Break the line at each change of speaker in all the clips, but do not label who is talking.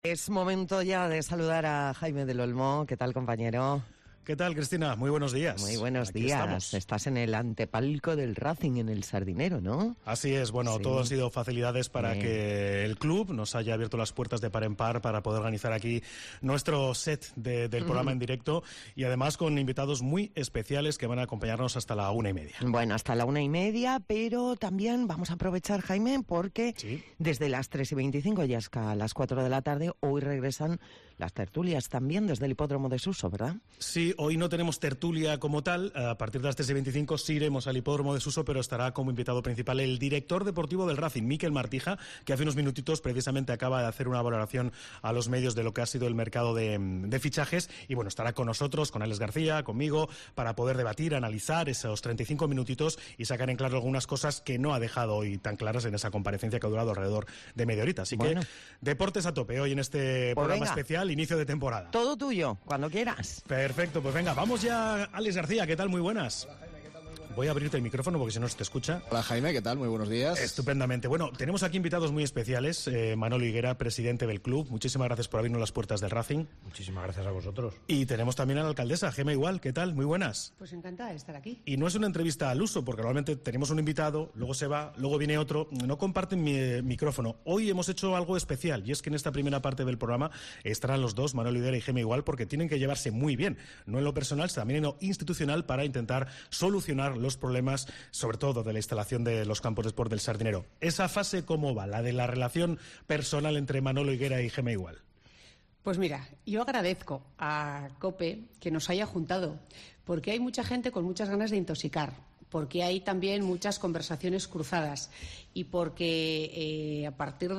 Es momento ya de saludar a Jaime del Olmo. ¿Qué tal, compañero?
¿Qué tal, Cristina? Muy buenos días.
Muy buenos
Aquí
días.
estamos.
Estás en el antepalco del Racing, en el Sardinero, ¿no?
Así es. Bueno,
Sí.
todo han sido facilidades para que el club nos haya abierto las puertas de par en par para poder organizar aquí nuestro set del programa en directo y además con invitados muy especiales que van a acompañarnos hasta la 1:30.
Bueno, hasta la 1:30, pero también vamos a aprovechar, Jaime, porque
Sí.
desde las 3:25 y hasta las 4 de la tarde, hoy regresan las tertulias también desde el Hipódromo de Suso, ¿verdad?
Sí, hoy no tenemos tertulia como tal. A partir de las 3:25 sí iremos al Hipódromo de Suso, pero estará como invitado principal el director deportivo del Racing, Mikel Martija, que hace unos minutitos precisamente acaba de hacer una valoración a los medios de lo que ha sido el mercado de fichajes. Y bueno, estará con nosotros, con Alex García, conmigo, para poder debatir, analizar esos 35 minutitos y sacar en claro algunas cosas que no ha dejado hoy tan claras en esa comparecencia que ha durado alrededor de media horita. Así que deportes a tope hoy en este programa especial, inicio de temporada.
Todo tuyo, cuando quieras.
Perfecto, pues venga, vamos ya. Alex García, ¿qué tal? Muy buenas. Hola, Jaime, ¿qué tal? Muy buenas. Voy a abrirte el micrófono porque si no se te escucha.
Hola, Jaime, ¿qué tal? Muy buenos días.
Estupendamente. Bueno, tenemos aquí invitados muy especiales. Manolo Higuera, presidente del club. Muchísimas gracias por abrirnos las puertas del Racing.
Muchísimas gracias a vosotros.
Y tenemos también a la alcaldesa, Gema Igual. ¿Qué tal? Muy buenas.
Pues encantada de estar aquí.
Y no es una entrevista al uso, porque normalmente tenemos un invitado, luego se va, luego viene otro. No comparten mi micrófono. Hoy hemos hecho algo especial, y es que en esta primera parte del programa estarán los dos, Manolo Higuera y Gema Igual, porque tienen que llevarse muy bien, no en lo personal, sino también en lo institucional, para intentar solucionar los problemas, sobre todo de la instalación de los campos de sport del Sardinero. ¿Esa fase cómo va, la de la relación personal entre Manolo Higuera y Gema Igual?
Pues mira, yo agradezco a COPE que nos haya juntado, porque hay mucha gente con muchas ganas de intoxicar, porque hay también muchas conversaciones cruzadas y porque a partir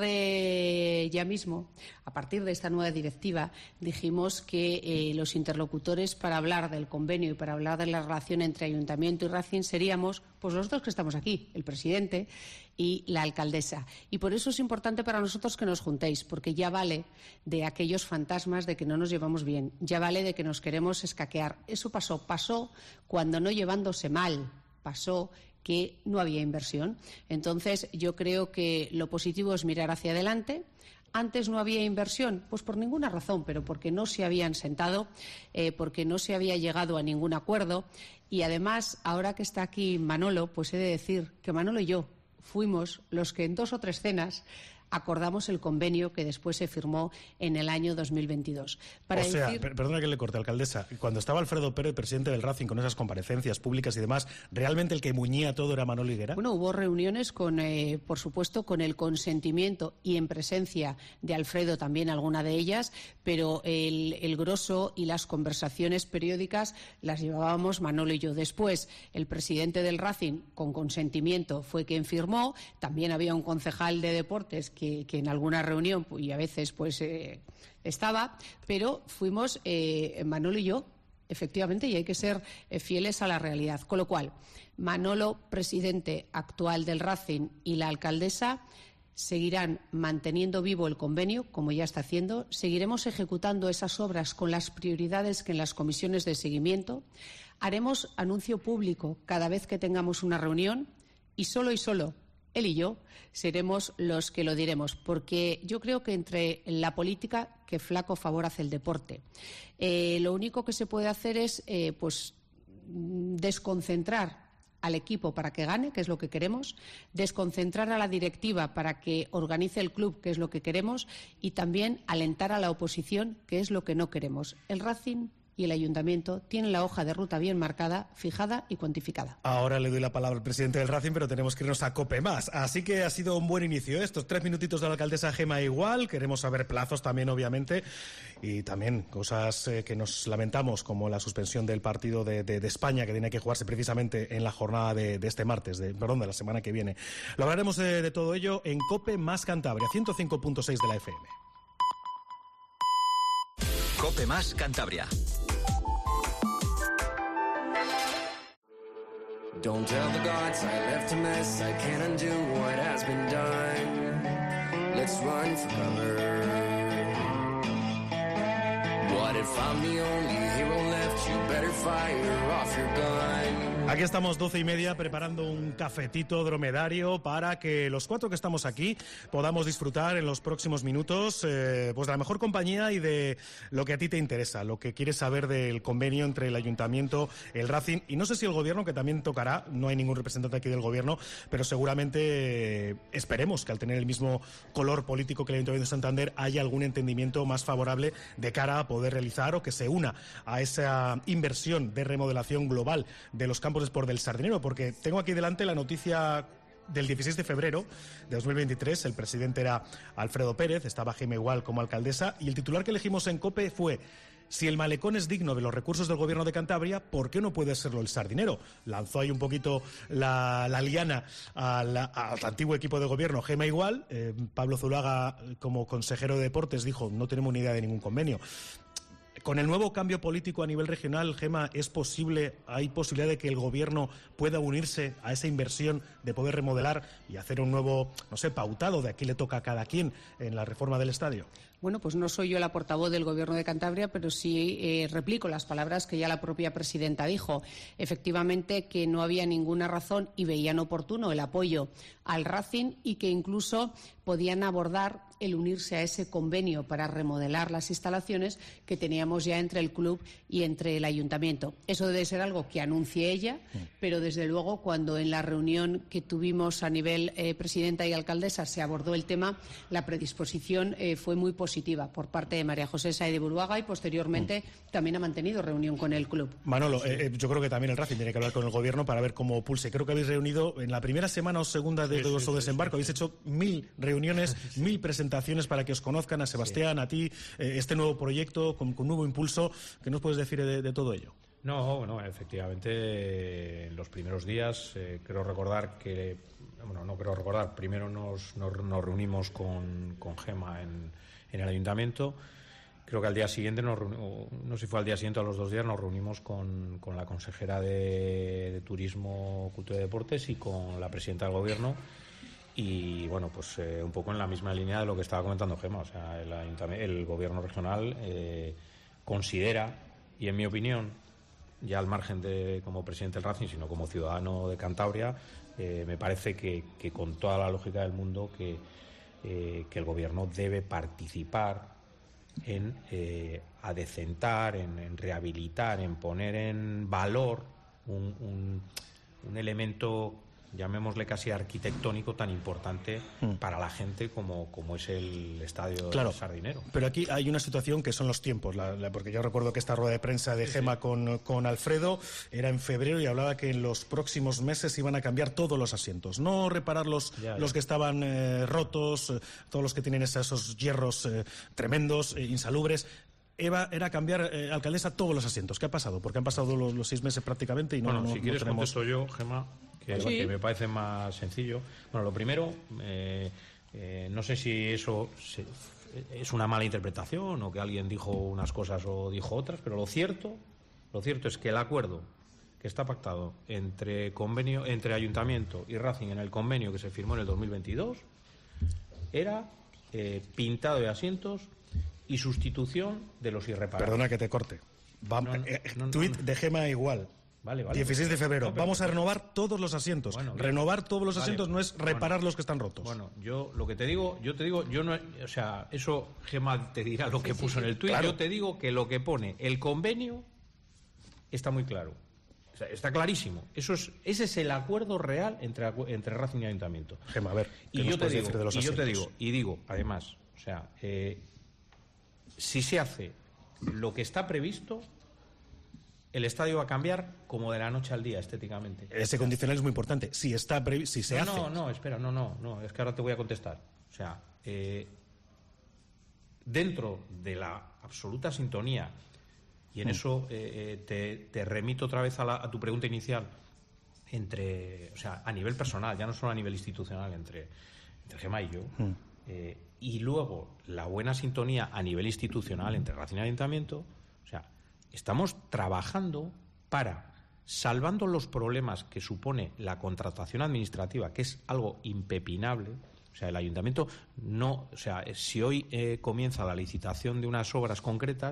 de ya mismo, a partir de esta nueva directiva, dijimos que los interlocutores para hablar del convenio y para hablar de la relación entre Ayuntamiento y Racing seríamos pues los dos que estamos aquí, el presidente y la alcaldesa. Y por eso es importante para nosotros que nos juntéis, porque ya vale de aquellos fantasmas de que no nos llevamos bien, ya vale de que nos queremos escaquear. Eso pasó cuando no llevándose mal, pasó que no había inversión. Entonces, yo creo que lo positivo es mirar hacia adelante. Antes no había inversión, pues por ninguna razón, pero porque no se habían sentado, porque no se había llegado a ningún acuerdo. Y además, ahora que está aquí Manolo, pues he de decir que Manolo y yo fuimos los que en 2 o 3 cenas acordamos el convenio que después se firmó en el año 2022.
Perdona que le corte, alcaldesa, cuando estaba Alfredo Pérez, presidente del Racing, con esas comparecencias públicas y demás, ¿realmente el que muñía todo era Manolo Higuera?
Bueno, hubo reuniones con, por supuesto, con el consentimiento y en presencia de Alfredo también, alguna de ellas, pero el grosso y las conversaciones periódicas las llevábamos Manolo y yo. Después, el presidente del Racing, con consentimiento, fue quien firmó. También había un concejal de deportes que en alguna reunión y a veces estaba, pero fuimos Manolo y yo, efectivamente, y hay que ser fieles a la realidad. Con lo cual, Manolo, presidente actual del Racing, y la alcaldesa seguirán manteniendo vivo el convenio, como ya está haciendo. Seguiremos ejecutando esas obras con las prioridades que en las comisiones de seguimiento. Haremos anuncio público cada vez que tengamos una reunión y solo él y yo seremos los que lo diremos, porque yo creo que entre la política, que flaco favor hace el deporte. Lo único que se puede hacer es desconcentrar al equipo para que gane, que es lo que queremos, desconcentrar a la directiva para que organice el club, que es lo que queremos, y también alentar a la oposición, que es lo que no queremos. El Racing y el Ayuntamiento tienen la hoja de ruta bien marcada, fijada y cuantificada.
Ahora le doy la palabra al presidente del Racing, pero tenemos que irnos a COPE más. Así que ha sido un buen inicio. Estos 3 minutitos de la alcaldesa Gema Igual. Queremos saber plazos también, obviamente, y también cosas que nos lamentamos, como la suspensión del partido de España, que tiene que jugarse precisamente en la jornada de este martes, de la semana que viene. Lo hablaremos de todo ello en COPE más Cantabria, 105.6 de la FM.
COPE más Cantabria.
Don't tell the gods I left a mess, I can't undo what has been done. Let's run for cover. What if I'm the only hero left, you better fire off your gun.
Aquí estamos 12:30 preparando un cafetito dromedario para que los 4 que estamos aquí podamos disfrutar en los próximos minutos pues de la mejor compañía y de lo que a ti te interesa, lo que quieres saber del convenio entre el Ayuntamiento, el Racing y no sé si el Gobierno, que también tocará. No hay ningún representante aquí del Gobierno, pero seguramente esperemos que al tener el mismo color político que el Ayuntamiento de Santander haya algún entendimiento más favorable de cara a poder realizar o que se una a esa inversión de remodelación global de los campos de sport del Sardinero, porque tengo aquí delante la noticia del 16 de febrero de 2023, el presidente era Alfredo Pérez, estaba Gema Igual como alcaldesa, y el titular que elegimos en COPE fue: si el malecón es digno de los recursos del Gobierno de Cantabria, ¿por qué no puede serlo el Sardinero? Lanzó ahí un poquito la liana al antiguo equipo de Gobierno Gema Igual. Pablo Zuluaga, como consejero de Deportes, dijo: no tenemos ni idea de ningún convenio. Con el nuevo cambio político a nivel regional, Gema, ¿hay posibilidad de que el Gobierno pueda unirse a esa inversión de poder remodelar y hacer un nuevo, no sé, pautado de a quién le toca a cada quien en la reforma del estadio?
Bueno, pues no soy yo la portavoz del Gobierno de Cantabria, pero sí replico las palabras que ya la propia presidenta dijo. Efectivamente, que no había ninguna razón y veían oportuno el apoyo al Racing y que incluso podían abordar el unirse a ese convenio para remodelar las instalaciones que teníamos ya entre el club y entre el ayuntamiento. Eso debe ser algo que anuncie ella, pero desde luego cuando en la reunión que tuvimos a nivel presidenta y alcaldesa se abordó el tema, la predisposición fue muy positiva por parte de María José Sáez de Buruaga y posteriormente también ha mantenido reunión con el club.
Manolo, yo creo que también el Racing tiene que hablar con el Gobierno para ver cómo pulse. Creo que habéis reunido en la primera semana o segunda de vuestro desembarco, habéis hecho 1000 reuniones, 1000 presentaciones para que os conozcan a Sebastián, a ti, este nuevo proyecto con nuevo impulso. ¿Qué nos puedes decir de todo ello?
No, efectivamente, en los primeros días creo recordar que, primero nos reunimos con Gema en el ayuntamiento. Creo que al día siguiente, no sé si fue al día siguiente o a los 2 días, nos reunimos con la consejera de Turismo, Cultura y Deportes y con la presidenta del Gobierno. Y bueno, pues un poco en la misma línea de lo que estaba comentando Gema. O sea, el Gobierno regional considera, y en mi opinión, ya al margen de como presidente del Racing, sino como ciudadano de Cantabria, me parece que con toda la lógica del mundo que el Gobierno debe participar en adecentar, en rehabilitar, en poner en valor un elemento, llamémosle casi arquitectónico, tan importante para la gente como es el estadio del Sardinero.
Pero aquí hay una situación que son los tiempos, porque yo recuerdo que esta rueda de prensa de Gema con Alfredo era en febrero y hablaba que en los próximos meses iban a cambiar todos los asientos, no reparar los que estaban rotos, todos los que tienen esos hierros tremendos, insalubres. Era cambiar, alcaldesa, todos los asientos. ¿Qué ha pasado? Porque han pasado los 6 meses prácticamente y no
si quieres
tenemos...
contesto yo, Gema, que me parece más sencillo. Bueno, lo primero, no sé si eso es una mala interpretación o que alguien dijo unas cosas o dijo otras, pero lo cierto es que el acuerdo que está pactado entre Ayuntamiento y Racing en el convenio que se firmó en el 2022 era pintado de asientos y sustitución de los irreparables.
Perdona que te corte. Tuit de Gema Igual.
Vale.
16 de febrero. Vamos a renovar todos los asientos. Renovar todos los asientos no es reparar los que están rotos.
Bueno, yo no, o sea, eso Gema te dirá lo que puso en el tuit.
Claro.
Yo te digo que lo que pone el convenio está muy claro. O sea, está clarísimo. Ese es el acuerdo real entre Racing y Ayuntamiento.
Gema, a ver,
y yo te digo, además, o sea, si se hace lo que está previsto, el estadio va a cambiar como de la noche al día estéticamente.
Ese condicional es muy importante. Si se hace.
Espera, es que ahora te voy a contestar. O sea, dentro de la absoluta sintonía, y en eso te remito otra vez a tu pregunta inicial, o sea, a nivel personal, ya no solo a nivel institucional, entre Gema y yo, y luego la buena sintonía a nivel institucional entre Racing y Ayuntamiento. O sea, estamos trabajando para, salvando los problemas que supone la contratación administrativa, que es algo impepinable. O sea, el ayuntamiento no, o sea, si hoy comienza la licitación de unas obras concretas,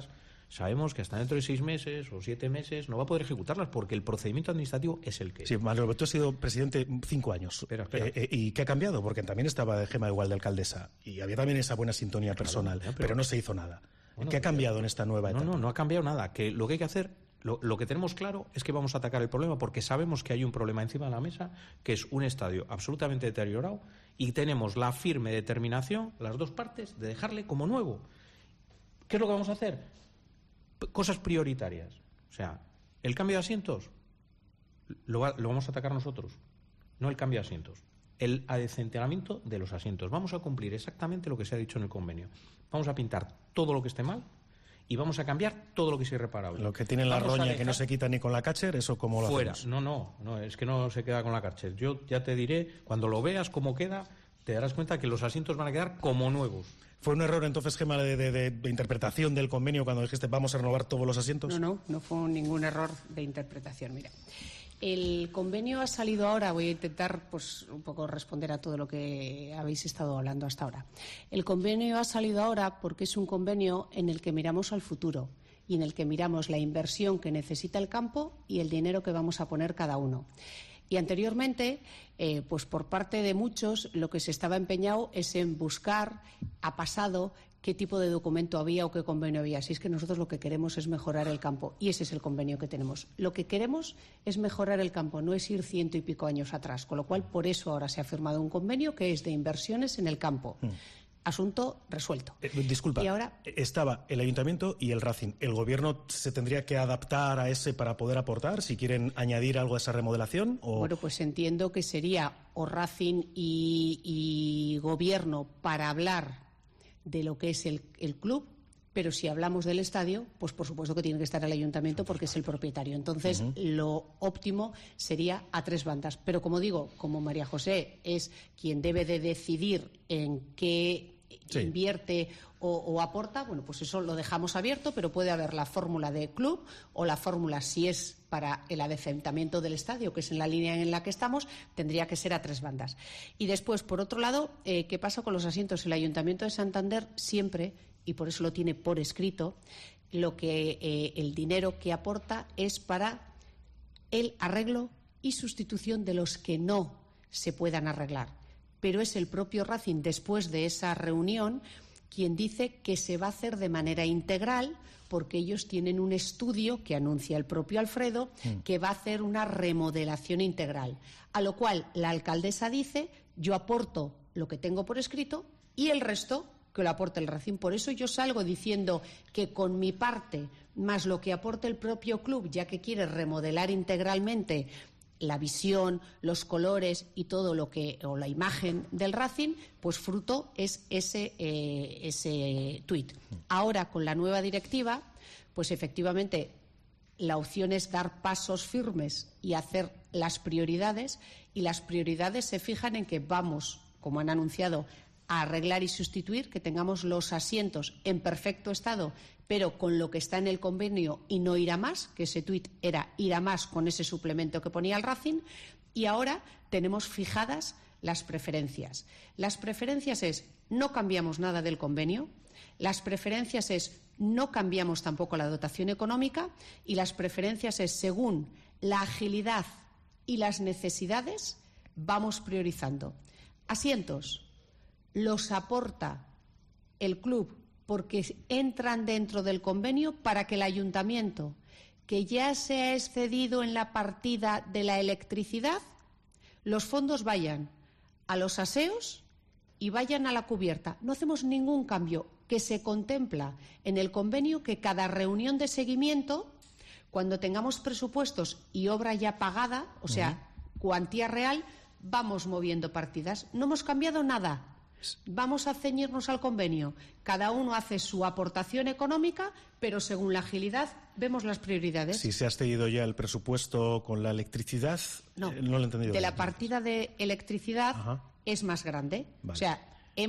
sabemos que hasta dentro de 6 meses o 7 meses no va a poder ejecutarlas porque el procedimiento administrativo es el que es.
Sí, Manuel, tú has sido presidente 5 años.
Espera.
¿Y qué ha cambiado? Porque también estaba Gemma igual de alcaldesa y había también esa buena sintonía personal, pero no se hizo nada. ¿Qué ha cambiado en esta nueva etapa?
No ha cambiado nada. Que lo que hay que hacer, lo que tenemos claro es que vamos a atacar el problema porque sabemos que hay un problema encima de la mesa, que es un estadio absolutamente deteriorado y tenemos la firme determinación, las dos partes, de dejarle como nuevo. ¿Qué es lo que vamos a hacer? Cosas prioritarias. O sea, el cambio de asientos lo vamos a atacar nosotros, no el cambio de asientos. El adecenteamiento de los asientos. Vamos a cumplir exactamente lo que se ha dicho en el convenio. Vamos a pintar todo lo que esté mal y vamos a cambiar todo lo que es irreparable.
Lo que tiene la roña que no se quita ni con la Karcher, ¿eso cómo lo
fuera.
hacemos?
No, es que no se queda con la Karcher. Yo ya te diré, cuando lo veas cómo queda, te darás cuenta que los asientos van a quedar como nuevos.
¿Fue un error entonces, Gemma, de interpretación del convenio cuando dijiste vamos a renovar todos los asientos?
No fue ningún error de interpretación. Mira, el convenio ha salido ahora, voy a intentar pues un poco responder a todo lo que habéis estado hablando hasta ahora. El convenio ha salido ahora porque es un convenio en el que miramos al futuro y en el que miramos la inversión que necesita el campo y el dinero que vamos a poner cada uno. Y anteriormente, pues por parte de muchos, lo que se estaba empeñado es en buscar a pasado qué tipo de documento había o qué convenio había. Así es que nosotros lo que queremos es mejorar el campo y ese es el convenio que tenemos. Lo que queremos es mejorar el campo, no es ir 100 y pico años atrás. Con lo cual, por eso ahora se ha firmado un convenio que es de inversiones en el campo. Asunto resuelto.
Disculpa,
y ahora
estaba el Ayuntamiento y el Racing. ¿El Gobierno se tendría que adaptar a ese para poder aportar, si quieren añadir algo a esa remodelación? ¿O?
Bueno, pues entiendo que sería o Racing y Gobierno para hablar de lo que es el club, pero si hablamos del estadio, pues por supuesto que tiene que estar el Ayuntamiento porque es el propietario. Entonces, lo óptimo sería a 3 bandas. Pero como digo, como María José es quien debe de decidir en qué invierte o aporta, bueno, pues eso lo dejamos abierto, pero puede haber la fórmula de club o la fórmula, si es para el adecentamiento del estadio, que es en la línea en la que estamos, tendría que ser a 3 bandas. Y después, por otro lado, ¿qué pasa con los asientos? El Ayuntamiento de Santander siempre, y por eso lo tiene por escrito, lo que el dinero que aporta es para el arreglo y sustitución de los que no se puedan arreglar. Pero es el propio Racing, después de esa reunión, quien dice que se va a hacer de manera integral, porque ellos tienen un estudio que anuncia el propio Alfredo, que va a hacer una remodelación integral. A lo cual la alcaldesa dice, yo aporto lo que tengo por escrito y el resto que lo aporte el Racing. Por eso yo salgo diciendo que con mi parte, más lo que aporte el propio club, ya que quiere remodelar integralmente la visión, los colores y todo lo que, o la imagen del Racing, pues fruto es ese tuit. Ahora, con la nueva directiva, pues efectivamente la opción es dar pasos firmes y hacer las prioridades, y las prioridades se fijan en que vamos, como han anunciado, a arreglar y sustituir, que tengamos los asientos en perfecto estado, pero con lo que está en el convenio y no ir a más, que ese tuit era ir a más con ese suplemento que ponía el Racing, y ahora tenemos fijadas las preferencias. Las preferencias es no cambiamos nada del convenio, las preferencias es no cambiamos tampoco la dotación económica, y las preferencias es según la agilidad y las necesidades vamos priorizando. Asientos los aporta el club porque entran dentro del convenio para que el ayuntamiento, que ya se ha excedido en la partida de la electricidad, los fondos vayan a los aseos y vayan a la cubierta. No hacemos ningún cambio, que se contempla en el convenio que cada reunión de seguimiento, cuando tengamos presupuestos y obra ya pagada, o sea, cuantía real, vamos moviendo partidas. No hemos cambiado nada. Vamos a ceñirnos al convenio. Cada uno hace su aportación económica, pero según la agilidad vemos las prioridades.
Si se ha excedido ya el presupuesto con la electricidad, no lo he entendido.
De la partida de electricidad es más grande.
Vale.
O sea,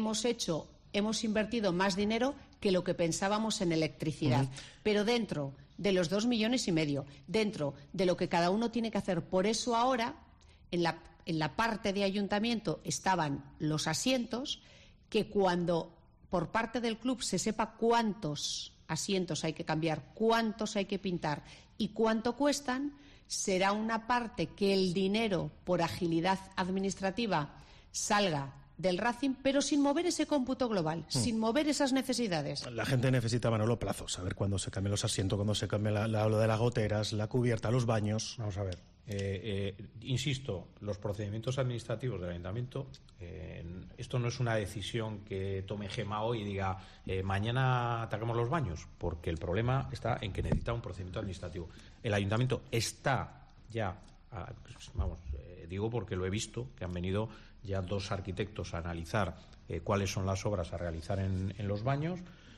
hemos invertido más dinero que lo que pensábamos en electricidad. Pero dentro de los 2,5 millones, dentro de lo que cada uno tiene que hacer. Por eso ahora, en la parte de ayuntamiento estaban los asientos, que cuando por parte del club se sepa cuántos asientos hay que cambiar, cuántos hay que pintar y cuánto cuestan, será una parte que el dinero por agilidad administrativa salga del Racing, pero sin mover ese cómputo global, sin mover esas necesidades.
La gente necesita, Manolo, plazos, saber cuándo se cambian los asientos, cuándo se cambia lo de las goteras, la cubierta, los baños.
Vamos a ver. Insisto, los procedimientos administrativos del Ayuntamiento, esto no es una decisión que tome Gema hoy y diga mañana atacamos los baños, porque el problema está en que necesita un procedimiento administrativo. El Ayuntamiento está ya, digo porque lo he visto, que han venido ya 2 arquitectos a analizar cuáles son las obras a realizar en los baños.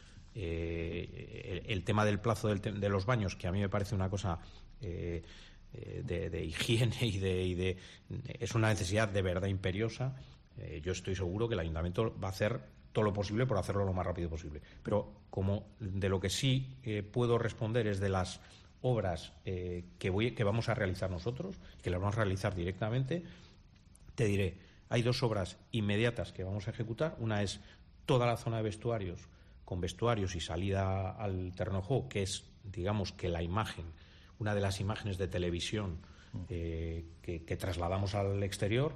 El tema del plazo de los baños, que a mí me parece una cosa de higiene y es una necesidad de verdad imperiosa. Yo estoy seguro que el Ayuntamiento va a hacer todo lo posible por hacerlo lo más rápido posible. Pero como de lo que sí puedo responder es de las obras que vamos a realizar nosotros, que las vamos a realizar directamente, te diré, hay 2 obras inmediatas que vamos a ejecutar. Una es toda la zona de vestuarios, con vestuarios y salida al terreno de juego, que es, digamos, que la imagen, una de las imágenes de televisión que trasladamos al exterior.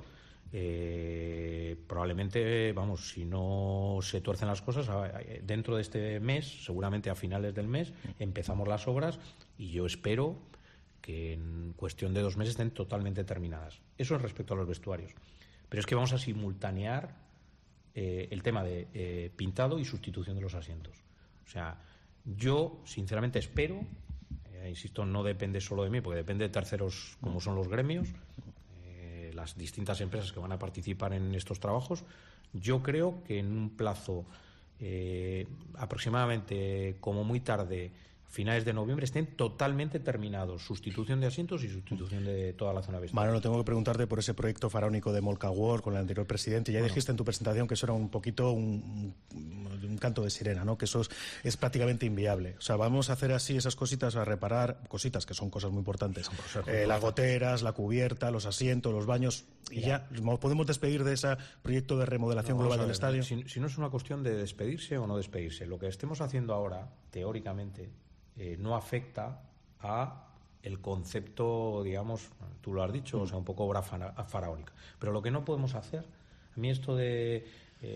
Probablemente, si no se tuercen las cosas, dentro de este mes, seguramente a finales del mes, empezamos las obras y yo espero que en cuestión de 2 meses estén totalmente terminadas. Eso es respecto a los vestuarios. Pero es que vamos a simultanear el tema de pintado y sustitución de los asientos. O sea, yo sinceramente espero, insisto, no depende solo de mí, porque depende de terceros como son los gremios, las distintas empresas que van a participar en estos trabajos. Yo creo que en un plazo aproximadamente, como muy tarde, finales de noviembre, estén totalmente terminados. Sustitución de asientos y sustitución de toda la zona vestuario.
Manolo, tengo que preguntarte por ese proyecto faraónico de Molca World con el anterior presidente. Ya dijiste en tu presentación que eso era un poquito un canto de sirena, ¿no? Que eso es prácticamente inviable. O sea, vamos a hacer así esas cositas, a reparar cositas que son cosas muy importantes. Las goteras, la cubierta, los asientos, los baños, y ya nos podemos despedir de ese proyecto de remodelación global del estadio.
Si no es una cuestión de despedirse o no despedirse, lo que estemos haciendo ahora, teóricamente, no afecta a el concepto, digamos, tú lo has dicho, o sea, un poco obra faraónica. Pero lo que no podemos hacer, a mí esto de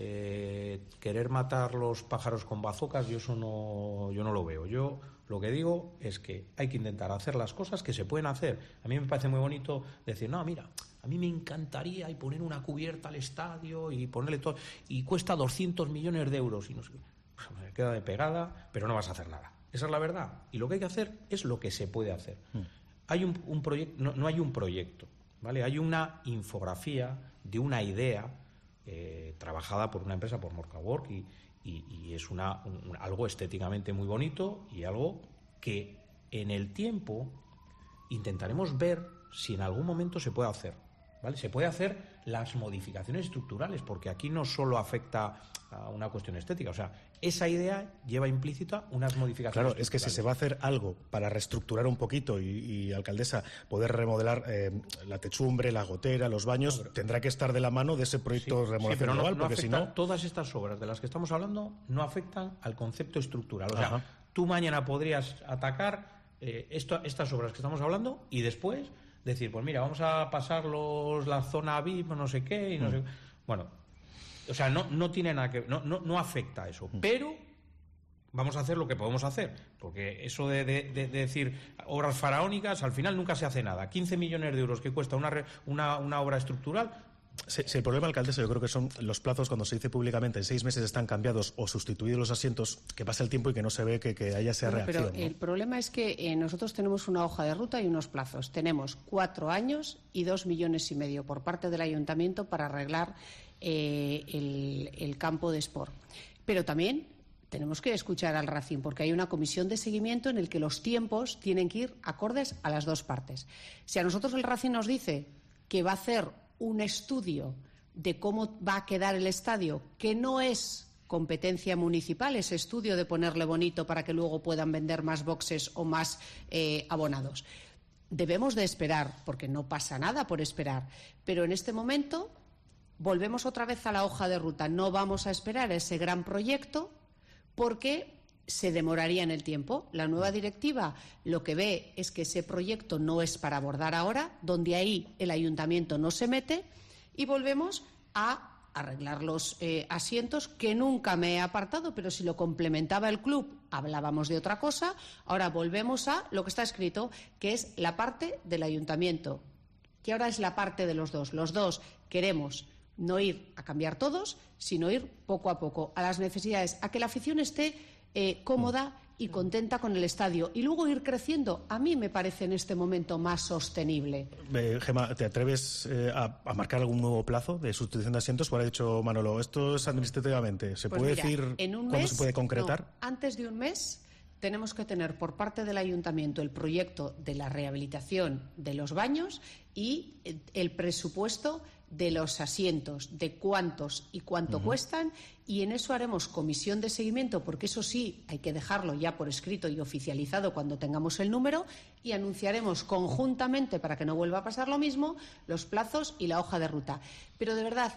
querer matar los pájaros con bazocas, yo no lo veo. Yo lo que digo es que hay que intentar hacer las cosas que se pueden hacer. A mí me parece muy bonito decir, no, mira, a mí me encantaría y poner una cubierta al estadio y ponerle todo, y cuesta 200 millones de euros y no sé, me queda de pegada, pero no vas a hacer nada. Esa es la verdad. Y lo que hay que hacer es lo que se puede hacer. Hay un proyecto, no hay un proyecto, ¿vale? Hay una infografía de una idea trabajada por una empresa, por Molca World, y es algo estéticamente muy bonito y algo que en el tiempo intentaremos ver si en algún momento se puede hacer, ¿vale? Se puede hacer las modificaciones estructurales, porque aquí no solo afecta a una cuestión estética, o sea, esa idea lleva implícita unas modificaciones.
Claro, es que si se va a hacer algo para reestructurar un poquito y alcaldesa, poder remodelar la techumbre, la gotera, los baños, tendrá que estar de la mano de ese proyecto de remodelación global, porque si no...
Todas estas obras de las que estamos hablando no afectan al concepto estructural. O sea, tú mañana podrías atacar estas obras que estamos hablando y después decir, pues mira, vamos a pasar la zona VIP, no sé qué, y no sé... Bueno, o sea, no tiene nada que... No afecta a eso, pero vamos a hacer lo que podemos hacer, porque eso de decir obras faraónicas, al final nunca se hace nada. 15 millones de euros que cuesta una obra estructural...
Si el problema, alcaldesa, yo creo que son los plazos cuando se dice públicamente en 6 meses están cambiados o sustituidos los asientos, que pasa el tiempo y que no se ve que haya esa reacción.
Pero el problema es que nosotros tenemos una hoja de ruta y unos plazos. Tenemos 4 años y 2,5 millones por parte del Ayuntamiento para arreglar el campo de Sport. Pero también tenemos que escuchar al Racing, porque hay una comisión de seguimiento en el que los tiempos tienen que ir acordes a las dos partes. Si a nosotros el Racing nos dice que va a hacer un estudio de cómo va a quedar el estadio, que no es competencia municipal, ese estudio de ponerle bonito para que luego puedan vender más boxes o más abonados. Debemos de esperar, porque no pasa nada por esperar, pero en este momento volvemos otra vez a la hoja de ruta. No vamos a esperar ese gran proyecto porque se demoraría en el tiempo. La nueva directiva lo que ve es que ese proyecto no es para abordar ahora, donde ahí el ayuntamiento no se mete, y volvemos a arreglar los asientos, que nunca me he apartado, pero si lo complementaba el club hablábamos de otra cosa. Ahora volvemos a lo que está escrito, que es la parte del ayuntamiento, que ahora es la parte de los dos. Los dos queremos no ir a cambiar todos, sino ir poco a poco a las necesidades, a que la afición esté cómoda y contenta con el estadio, y luego ir creciendo. A mí me parece en este momento más sostenible.
Gemma, ¿te atreves a marcar algún nuevo plazo de sustitución de asientos? Como ha dicho Manolo, esto es administrativamente. ¿Se puede decir cuándo se puede concretar?
No, antes de un mes tenemos que tener por parte del ayuntamiento el proyecto de la rehabilitación de los baños y el presupuesto de los asientos, de cuántos y cuánto cuestan, y en eso haremos comisión de seguimiento, porque eso sí hay que dejarlo ya por escrito y oficializado cuando tengamos el número, y anunciaremos conjuntamente, para que no vuelva a pasar lo mismo, los plazos y la hoja de ruta. Pero de verdad,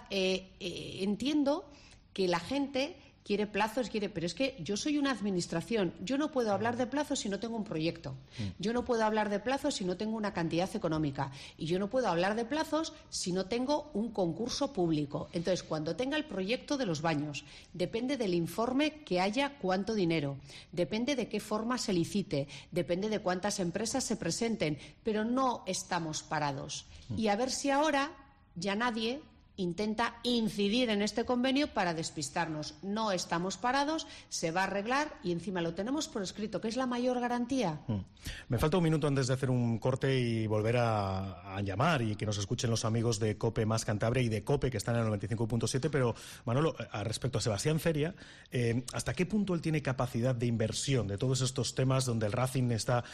entiendo que la gente quiere plazos, pero es que yo soy una administración. Yo no puedo hablar de plazos si no tengo un proyecto. Yo no puedo hablar de plazos si no tengo una cantidad económica. Y yo no puedo hablar de plazos si no tengo un concurso público. Entonces, cuando tenga el proyecto de los baños, depende del informe que haya cuánto dinero, depende de qué forma se licite, depende de cuántas empresas se presenten, pero no estamos parados. Y a ver si ahora ya nadie intenta incidir en este convenio para despistarnos. No estamos parados, se va a arreglar y encima lo tenemos por escrito, que es la mayor garantía.
Me falta un minuto antes de hacer un corte y volver a llamar y que nos escuchen los amigos de COPE más Cantabria y de COPE, que están en el 95.7, pero Manolo, respecto a Sebastián Feria, ¿hasta qué punto él tiene capacidad de inversión de todos estos temas donde el Racing está,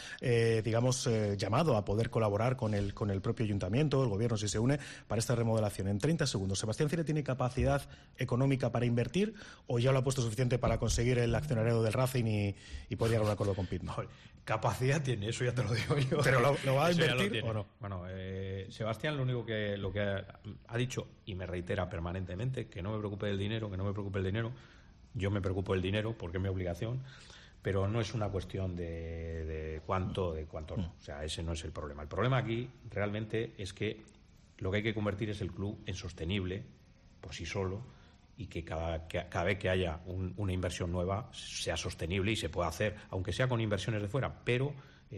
llamado a poder colaborar con el propio ayuntamiento, el gobierno, si se une, para esta remodelación? En 30 segundos, ¿Sebastián Feria tiene capacidad económica para invertir o ya lo ha puesto suficiente para conseguir el accionariado del Racing y poder llegar a un acuerdo con Pitman?
Capacidad tiene, eso ya te lo digo yo.
¿Pero lo va a invertir o no?
Bueno, Sebastián lo único que ha dicho, y me reitera permanentemente, que no me preocupe del dinero, Yo me preocupo del dinero porque es mi obligación, pero no es una cuestión de cuánto no. O sea, ese no es el problema. El problema aquí realmente es que lo que hay que convertir es el club en sostenible por sí solo, y que cada vez que haya una inversión nueva sea sostenible y se pueda hacer, aunque sea con inversiones de fuera. Pero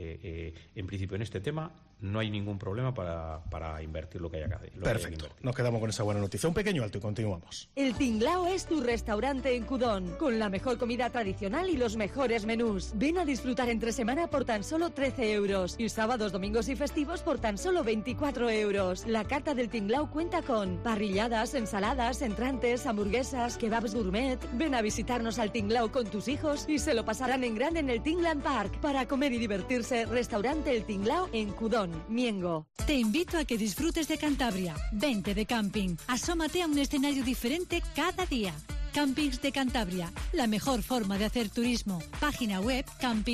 en principio en este tema no hay ningún problema para invertir lo que haya que hacer.
Perfecto, nos quedamos con esa buena noticia. Un pequeño alto y continuamos.
El Tinglao es tu restaurante en Cudón, con la mejor comida tradicional y los mejores menús. Ven a disfrutar entre semana por tan solo 13 euros y sábados, domingos y festivos por tan solo 24 euros. La carta del Tinglao cuenta con parrilladas, ensaladas, entrantes, hamburguesas, kebabs gourmet. Ven a visitarnos al Tinglao con tus hijos y se lo pasarán en grande en el Tingland Park. Para comer y divertirse, restaurante El Tinglao en Cudón, Miengo.
Te invito a que disfrutes de Cantabria. Vente de camping. Asómate a un escenario diferente cada día. Campings de Cantabria, la mejor forma de hacer turismo. Página web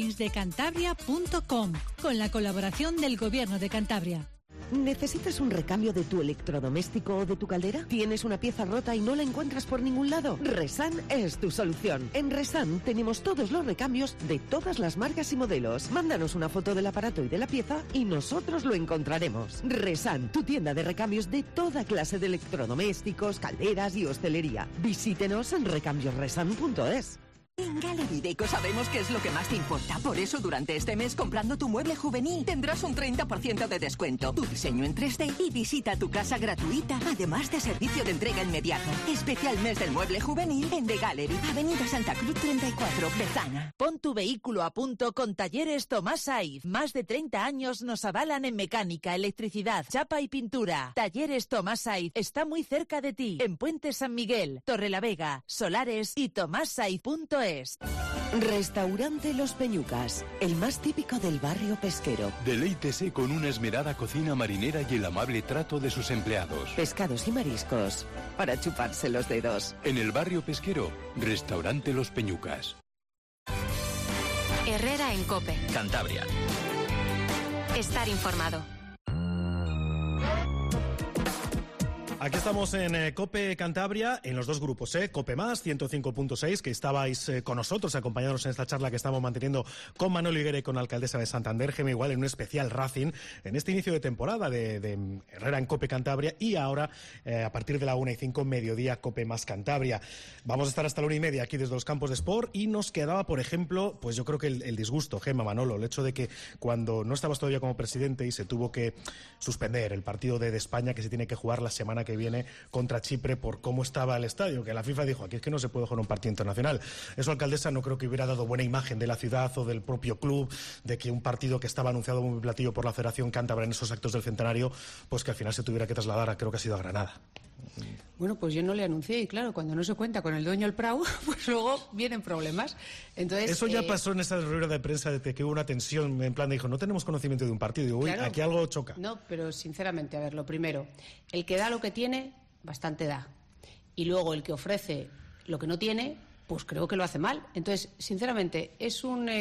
campingsdecantabria.com, con la colaboración del Gobierno de Cantabria.
¿Necesitas un recambio de tu electrodoméstico o de tu caldera? ¿Tienes una pieza rota y no la encuentras por ningún lado? Resan es tu solución. En Resan tenemos todos los recambios de todas las marcas y modelos. Mándanos una foto del aparato y de la pieza y nosotros lo encontraremos. Resan, tu tienda de recambios de toda clase de electrodomésticos, calderas y hostelería. Visítenos en recambiosresan.es.
En Gallery Deco sabemos qué es lo que más te importa. Por eso, durante este mes, comprando tu mueble juvenil, tendrás un 30% de descuento, tu diseño en 3D y visita a tu casa gratuita, además de servicio de entrega inmediato. Especial mes del mueble juvenil en The Gallery, Avenida Santa Cruz 34, Bezana.
Pon tu vehículo a punto con Talleres Tomás Saiz. Más de 30 años nos avalan en mecánica, electricidad, chapa y pintura. Talleres Tomás Saiz está muy cerca de ti, en Puente San Miguel, Torrelavega, Solares y tomassaiz.es.
Restaurante Los Peñucas, el más típico del barrio pesquero.
Deleítese con una esmerada cocina marinera y el amable trato de sus empleados.
Pescados y mariscos, para chuparse los dedos.
En el barrio pesquero, Restaurante Los Peñucas.
Herrera en COPE.
Cantabria.
Estar informado.
Aquí estamos en COPE Cantabria, en los dos grupos, COPE Más, 105.6, que estabais con nosotros, acompañándonos en esta charla que estamos manteniendo con Manolo Higuera y con la alcaldesa de Santander, Gema Igual, en un especial Racing, en este inicio de temporada de Herrera en COPE Cantabria, y ahora, a partir de la 1:05, mediodía, COPE Más Cantabria. Vamos a estar hasta la 1:30 aquí desde los campos de Sport, y nos quedaba, por ejemplo, pues yo creo que el disgusto, Gema, Manolo, el hecho de que cuando no estabas todavía como presidente y se tuvo que suspender el partido de España, que se tiene que jugar la semana que viene contra Chipre por cómo estaba el estadio, que la FIFA dijo, aquí es que no se puede jugar un partido internacional. Eso, alcaldesa, no creo que hubiera dado buena imagen de la ciudad o del propio club, de que un partido que estaba anunciado muy platillo por la Federación Cántabra en esos actos del centenario, pues que al final se tuviera que trasladar, creo que ha sido a Granada.
Bueno, pues yo no le anuncié, y claro, cuando no se cuenta con el dueño del Prau, pues luego vienen problemas. Entonces,
eso ya pasó en esa rueda de prensa de que hubo una tensión, en plan de dijo, no tenemos conocimiento de un partido, digo, uy, claro, aquí algo choca.
No, pero sinceramente, a ver, lo primero, el que da lo que tiene, bastante da. Y luego el que ofrece lo que no tiene, pues creo que lo hace mal. Entonces, sinceramente, es un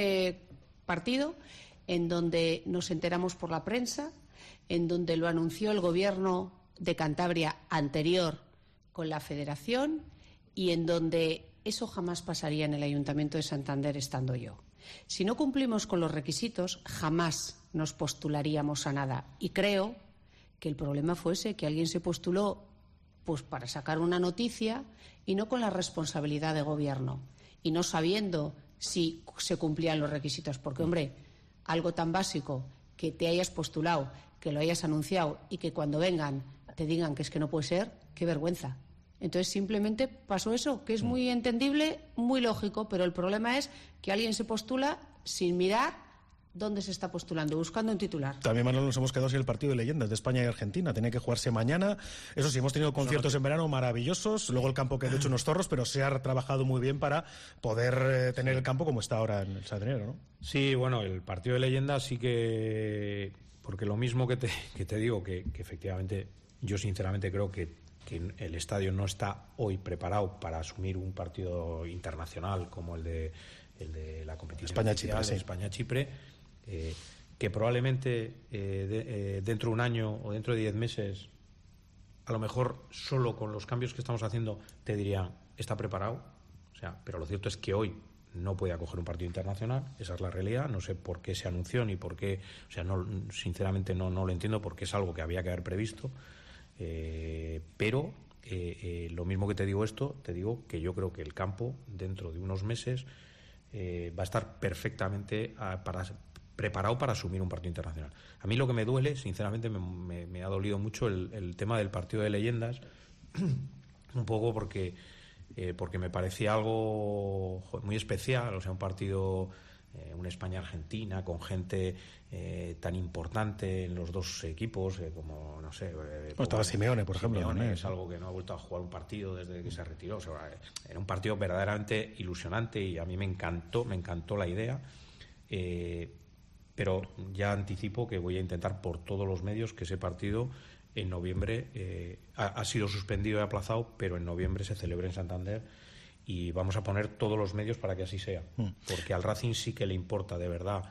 partido en donde nos enteramos por la prensa, en donde lo anunció el gobierno de Cantabria anterior con la Federación, y en donde eso jamás pasaría en el Ayuntamiento de Santander estando yo. Si no cumplimos con los requisitos, jamás nos postularíamos a nada. Y creo que el problema fue ese, que alguien se postuló pues para sacar una noticia y no con la responsabilidad de gobierno y no sabiendo si se cumplían los requisitos. Porque, hombre, algo tan básico, que te hayas postulado, que lo hayas anunciado y que cuando vengan te digan que es que no puede ser, qué vergüenza. Entonces simplemente pasó eso, que es muy entendible, muy lógico, pero el problema es que alguien se postula sin mirar dónde se está postulando, buscando un titular.
También, Manolo, nos hemos quedado sin el partido de leyendas de España y Argentina. Tenía que jugarse mañana. Eso sí, hemos tenido conciertos en verano maravillosos. Luego el campo que ha hecho unos zorros, pero se ha trabajado muy bien para poder tener el campo como está ahora en el Sardinero, ¿no?
Sí, bueno, el partido de leyendas sí que... Porque lo mismo que te digo, que efectivamente yo sinceramente creo que el estadio no está hoy preparado para asumir un partido internacional como el de la competición
España-Chipre, sí.
España-Chipre, que probablemente dentro de un año o dentro de 10 meses, a lo mejor solo con los cambios que estamos haciendo te dirían, está preparado. O sea, pero lo cierto es que hoy no puede acoger un partido internacional, esa es la realidad. No sé por qué se anunció ni por qué, o sea, no, sinceramente no lo entiendo, porque es algo que había que haber previsto. Pero lo mismo que te digo esto, te digo que yo creo que el campo dentro de unos meses va a estar perfectamente preparado para asumir un partido internacional. A mí lo que me duele, sinceramente, me ha dolido mucho el tema del partido de leyendas, un poco porque me parecía algo muy especial, o sea, un partido, una España-Argentina, con gente tan importante en los dos equipos, como, no sé...
estaba Simeone, por ejemplo.
Simeone es algo que no ha vuelto a jugar un partido desde que se retiró. O sea, era un partido verdaderamente ilusionante y a mí me encantó la idea. Pero ya anticipo que voy a intentar por todos los medios que ese partido en noviembre ha sido suspendido y aplazado, pero en noviembre se celebra en Santander y vamos a poner todos los medios para que así sea, porque al Racing sí que le importa de verdad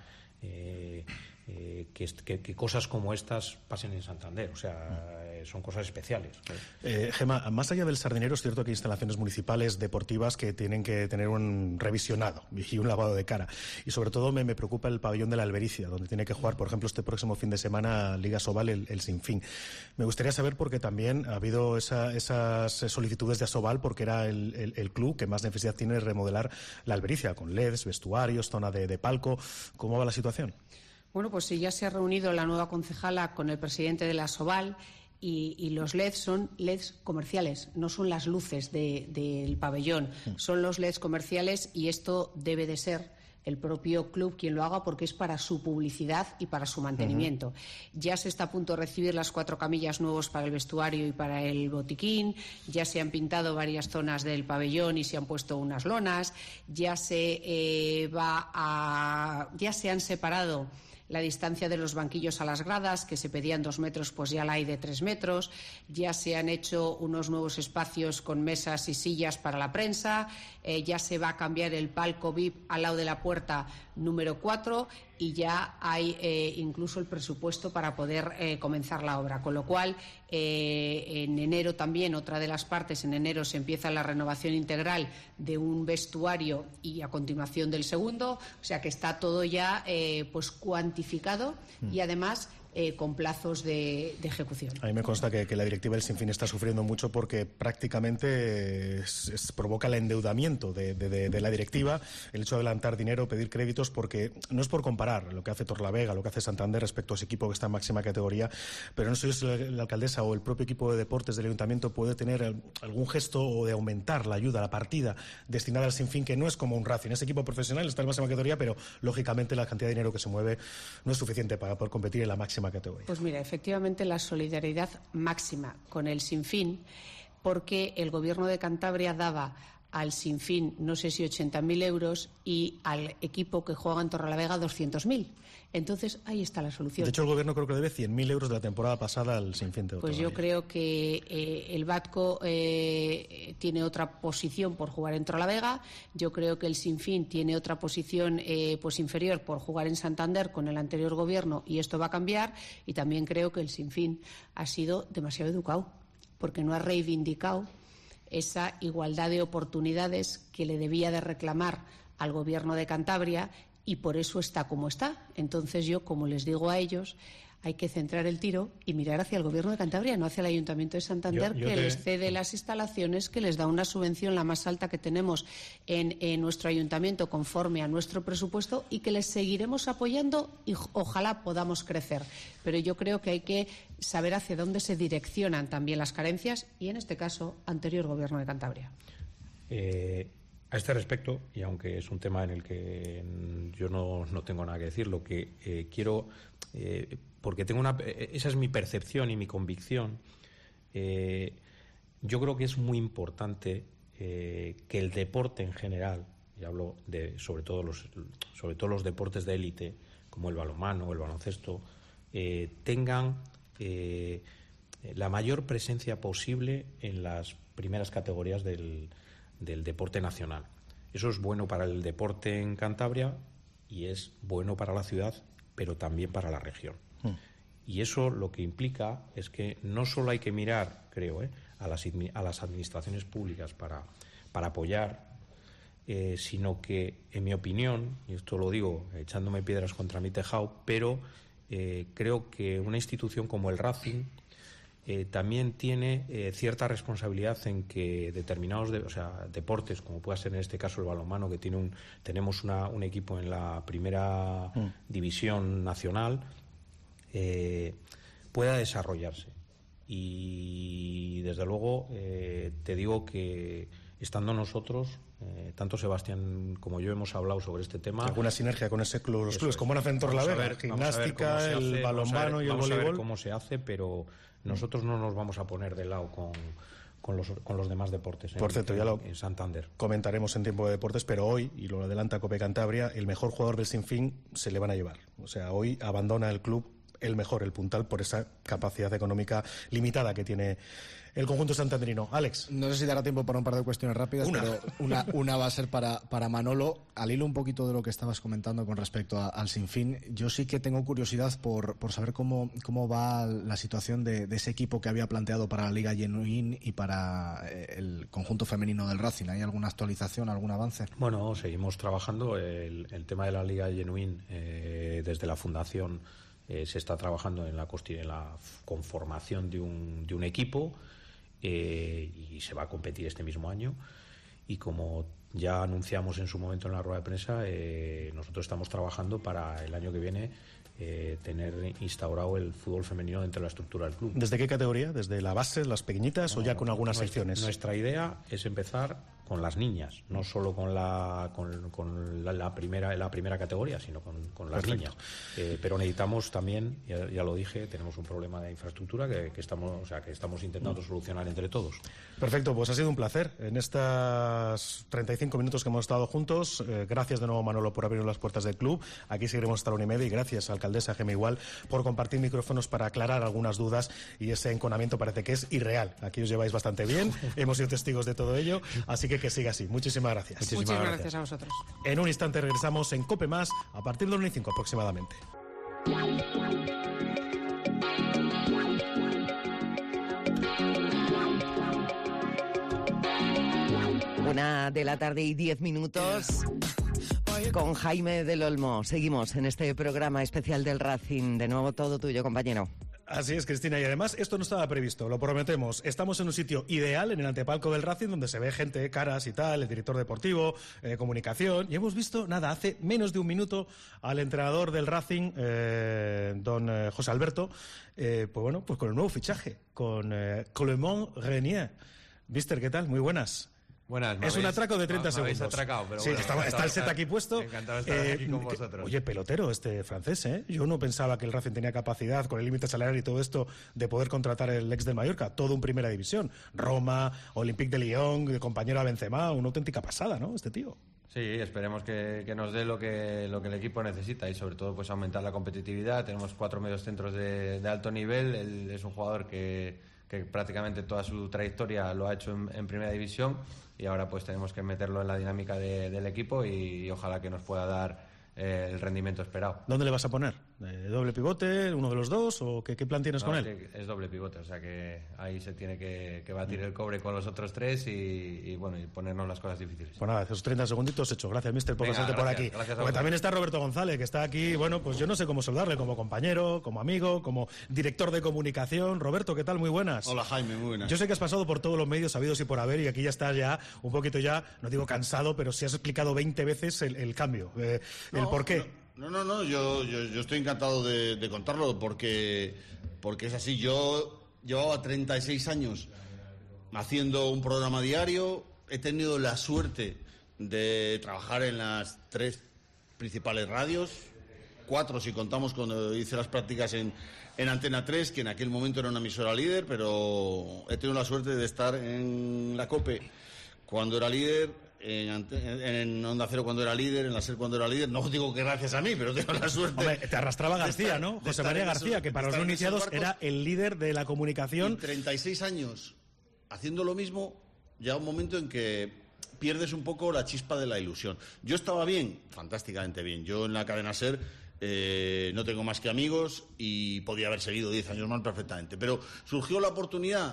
que cosas como estas pasen en Santander. O sea, son cosas especiales.
Gema, más allá del Sardinero, es cierto que hay instalaciones municipales deportivas que tienen que tener un revisionado y un lavado de cara. Y sobre todo me preocupa el pabellón de la Albericia, donde tiene que jugar, por ejemplo, este próximo fin de semana Liga Asobal el Sinfín. Me gustaría saber, porque también ha habido esas solicitudes de Asobal, porque era el club que más necesidad tiene de remodelar la Albericia, con LEDs, vestuarios, zona de palco. ¿Cómo va la situación?
Bueno, pues sí, ya se ha reunido la nueva concejala con el presidente de la Asobal y los LEDs son LEDs comerciales, no son las luces del pabellón, son los LEDs comerciales, y esto debe de ser el propio club quien lo haga, porque es para su publicidad y para su mantenimiento. Ya se está a punto de recibir las 4 camillas nuevos para el vestuario y para el botiquín, ya se han pintado varias zonas del pabellón y se han puesto unas lonas, ya se han separado la distancia de los banquillos a las gradas, que se pedían 2 metros, pues ya la hay de 3 metros. Ya se han hecho unos nuevos espacios con mesas y sillas para la prensa. ya se va a cambiar el palco VIP al lado de la puerta número 4 y ya hay incluso el presupuesto para poder comenzar la obra. Con lo cual, en enero también, otra de las partes, en enero se empieza la renovación integral de un vestuario y a continuación del segundo, o sea que está todo ya pues cuantificado y además con plazos de ejecución.
A mí me consta que la directiva del Sinfín está sufriendo mucho porque prácticamente provoca el endeudamiento de la directiva, el hecho de adelantar dinero, pedir créditos, porque no es por comparar lo que hace Torlavega, lo que hace Santander respecto a ese equipo que está en máxima categoría, pero no sé si la alcaldesa o el propio equipo de deportes del ayuntamiento puede tener algún gesto o de aumentar la ayuda, la partida destinada al Sinfín, que no es como un Racing, ese equipo profesional está en máxima categoría, pero lógicamente la cantidad de dinero que se mueve no es suficiente para poder competir en la máxima categoría.
Pues mira, efectivamente la solidaridad máxima con el Sinfín, porque el Gobierno de Cantabria daba al Sinfín, no sé si 80.000 euros, y al equipo que juega en Torrelavega 200.000. Entonces, ahí está la solución.
De hecho, el Gobierno creo que le debe 100.000 euros de la temporada pasada al Sinfín de Torrelavega.
Pues yo creo que el Batco tiene otra posición por jugar en Torrelavega. Yo creo que el Sinfín tiene otra posición pues inferior por jugar en Santander con el anterior Gobierno, y esto va a cambiar. Y también creo que el Sinfín ha sido demasiado educado, porque no ha reivindicado esa igualdad de oportunidades que le debía de reclamar al Gobierno de Cantabria, y por eso está como está. Entonces yo, como les digo a ellos, hay que centrar el tiro y mirar hacia el Gobierno de Cantabria, no hacia el Ayuntamiento de Santander, que les cede las instalaciones, que les da una subvención la más alta que tenemos en nuestro ayuntamiento conforme a nuestro presupuesto, y que les seguiremos apoyando y ojalá podamos crecer. Pero yo creo que hay que saber hacia dónde se direccionan también las carencias, y en este caso, anterior Gobierno de Cantabria.
A este respecto, y aunque es un tema en el que yo no tengo nada que decir, lo que quiero, porque esa es mi percepción y mi convicción, yo creo que es muy importante que el deporte en general, y hablo sobre todo los deportes de élite, como el balonmano o el baloncesto, tengan la mayor presencia posible en las primeras categorías del deporte nacional. Eso es bueno para el deporte en Cantabria y es bueno para la ciudad, pero también para la región. Y eso lo que implica es que no solo hay que mirar, creo, a las administraciones públicas para apoyar, sino que, en mi opinión, y esto lo digo echándome piedras contra mi tejado, pero creo que una institución como el Racing también tiene cierta responsabilidad en que determinados deportes, como pueda ser en este caso el balonmano, que tenemos un equipo en la primera división nacional, pueda desarrollarse. Y desde luego te digo que estando nosotros, tanto Sebastián como yo hemos hablado sobre este tema.
¿Alguna sinergia con los clubes? ¿Cómo hacen en Torrelavega? Gimnástica, el balonmano y el voleibol.
Vamos a ver cómo se hace, pero nosotros no nos vamos a poner de lado con los demás deportes.
Por cierto, ya lo
en Santander
comentaremos en tiempo de deportes, pero hoy, y lo adelanta Cope Cantabria, el mejor jugador del Sinfín se le van a llevar. O sea, hoy abandona el club el mejor, el puntal, por esa capacidad económica limitada que tiene el conjunto santanderino. Alex.
No sé si dará tiempo para un par de cuestiones rápidas, pero una va a ser para Manolo. Al hilo un poquito de lo que estabas comentando con respecto al Sinfín, yo sí que tengo curiosidad por saber cómo va la situación de ese equipo que había planteado para la Liga Genuín y para el conjunto femenino del Racing. ¿Hay alguna actualización, algún avance?
Bueno, seguimos trabajando. El tema de la Liga Genuín, desde la Fundación, se está trabajando en la conformación de un equipo, y se va a competir este mismo año. Y como ya anunciamos en su momento en la rueda de prensa, nosotros estamos trabajando para el año que viene tener instaurado el fútbol femenino dentro de la estructura del club.
¿Desde qué categoría? ¿Desde la base, las pequeñitas, o ya con algunas secciones?
Nuestra idea es empezar con las niñas, no solo con la primera categoría, sino con las niñas. Pero necesitamos también, ya lo dije, tenemos un problema de infraestructura que estamos intentando solucionar entre todos.
Perfecto, pues ha sido un placer en estos 35 minutos que hemos estado juntos. Gracias de nuevo, Manolo, por abrir las puertas del club. Aquí seguiremos hasta la 1:30, y gracias, alcaldesa Gemma Igual, por compartir micrófonos para aclarar algunas dudas, y ese enconamiento parece que es irreal. Aquí os lleváis bastante bien, hemos sido testigos de todo ello, así que que siga así. Muchísimas gracias.
Muchísimas gracias a vosotros.
En un instante regresamos en COPE Más a partir de las 1:05 aproximadamente.
1:10 p.m. con Jaime del Olmo. Seguimos en este programa especial del Racing. De nuevo todo tuyo, compañero.
Así es, Cristina, y además esto no estaba previsto, lo prometemos. Estamos en un sitio ideal, en el antepalco del Racing, donde se ve gente, caras y tal, el director deportivo, comunicación, y hemos visto, hace menos de un minuto, al entrenador del Racing, don José Alberto, pues con el nuevo fichaje, con Clément Renier. Mister, ¿qué tal? Muy buenas.
Buenas,
es un atraco de 30 segundos.
Atracado, pero
sí,
bueno,
está el set aquí puesto.
Encantado de estar aquí con vosotros.
Oye, pelotero este francés, ¿eh? Yo no pensaba que el Racing tenía capacidad, con el límite salarial y todo esto, de poder contratar el ex del Mallorca, todo en primera división. Roma, Olympique de Lyon, compañero a Benzema, una auténtica pasada, ¿no? Este tío.
Sí, esperemos que nos dé lo que el equipo necesita y sobre todo pues aumentar la competitividad. Tenemos 4 mediocentros de alto nivel. Él es un jugador que prácticamente toda su trayectoria lo ha hecho en primera división y ahora pues tenemos que meterlo en la dinámica del equipo y ojalá que nos pueda dar el rendimiento esperado.
¿Dónde le vas a poner? ¿Doble pivote? ¿Uno de los dos? ¿O qué plan tienes con él?
Es doble pivote, o sea que ahí se tiene que batir el cobre con los otros tres y ponernos las cosas difíciles.
Pues nada, esos 30 segunditos hechos. Gracias, mister, por pasarte por aquí. Porque también está Roberto González, que está aquí, pues yo no sé cómo saludarle, como compañero, como amigo, como director de comunicación. Roberto, ¿qué tal? Muy buenas.
Hola, Jaime, muy buenas.
Yo sé que has pasado por todos los medios habidos y por haber y aquí ya estás un poquito no digo cansado, pero sí has explicado 20 veces el cambio, el por qué.
No, yo estoy encantado de contarlo porque es así. Yo llevaba 36 años haciendo un programa diario, he tenido la suerte de trabajar en las 3 principales radios, 4 si contamos cuando hice las prácticas en Antena 3, que en aquel momento era una emisora líder, pero he tenido la suerte de estar en la COPE cuando era líder, en Onda Cero cuando era líder, en la SER cuando era líder. No digo que gracias a mí, pero tengo la suerte.
Hombre, te arrastraba García, ¿no? José María García, que para los no iniciados era el líder de la comunicación.
Y 36 años haciendo lo mismo, llega un momento en que pierdes un poco la chispa de la ilusión. Yo estaba bien, fantásticamente bien. Yo en la cadena SER no tengo más que amigos y podía haber seguido 10 años más perfectamente. Pero surgió la oportunidad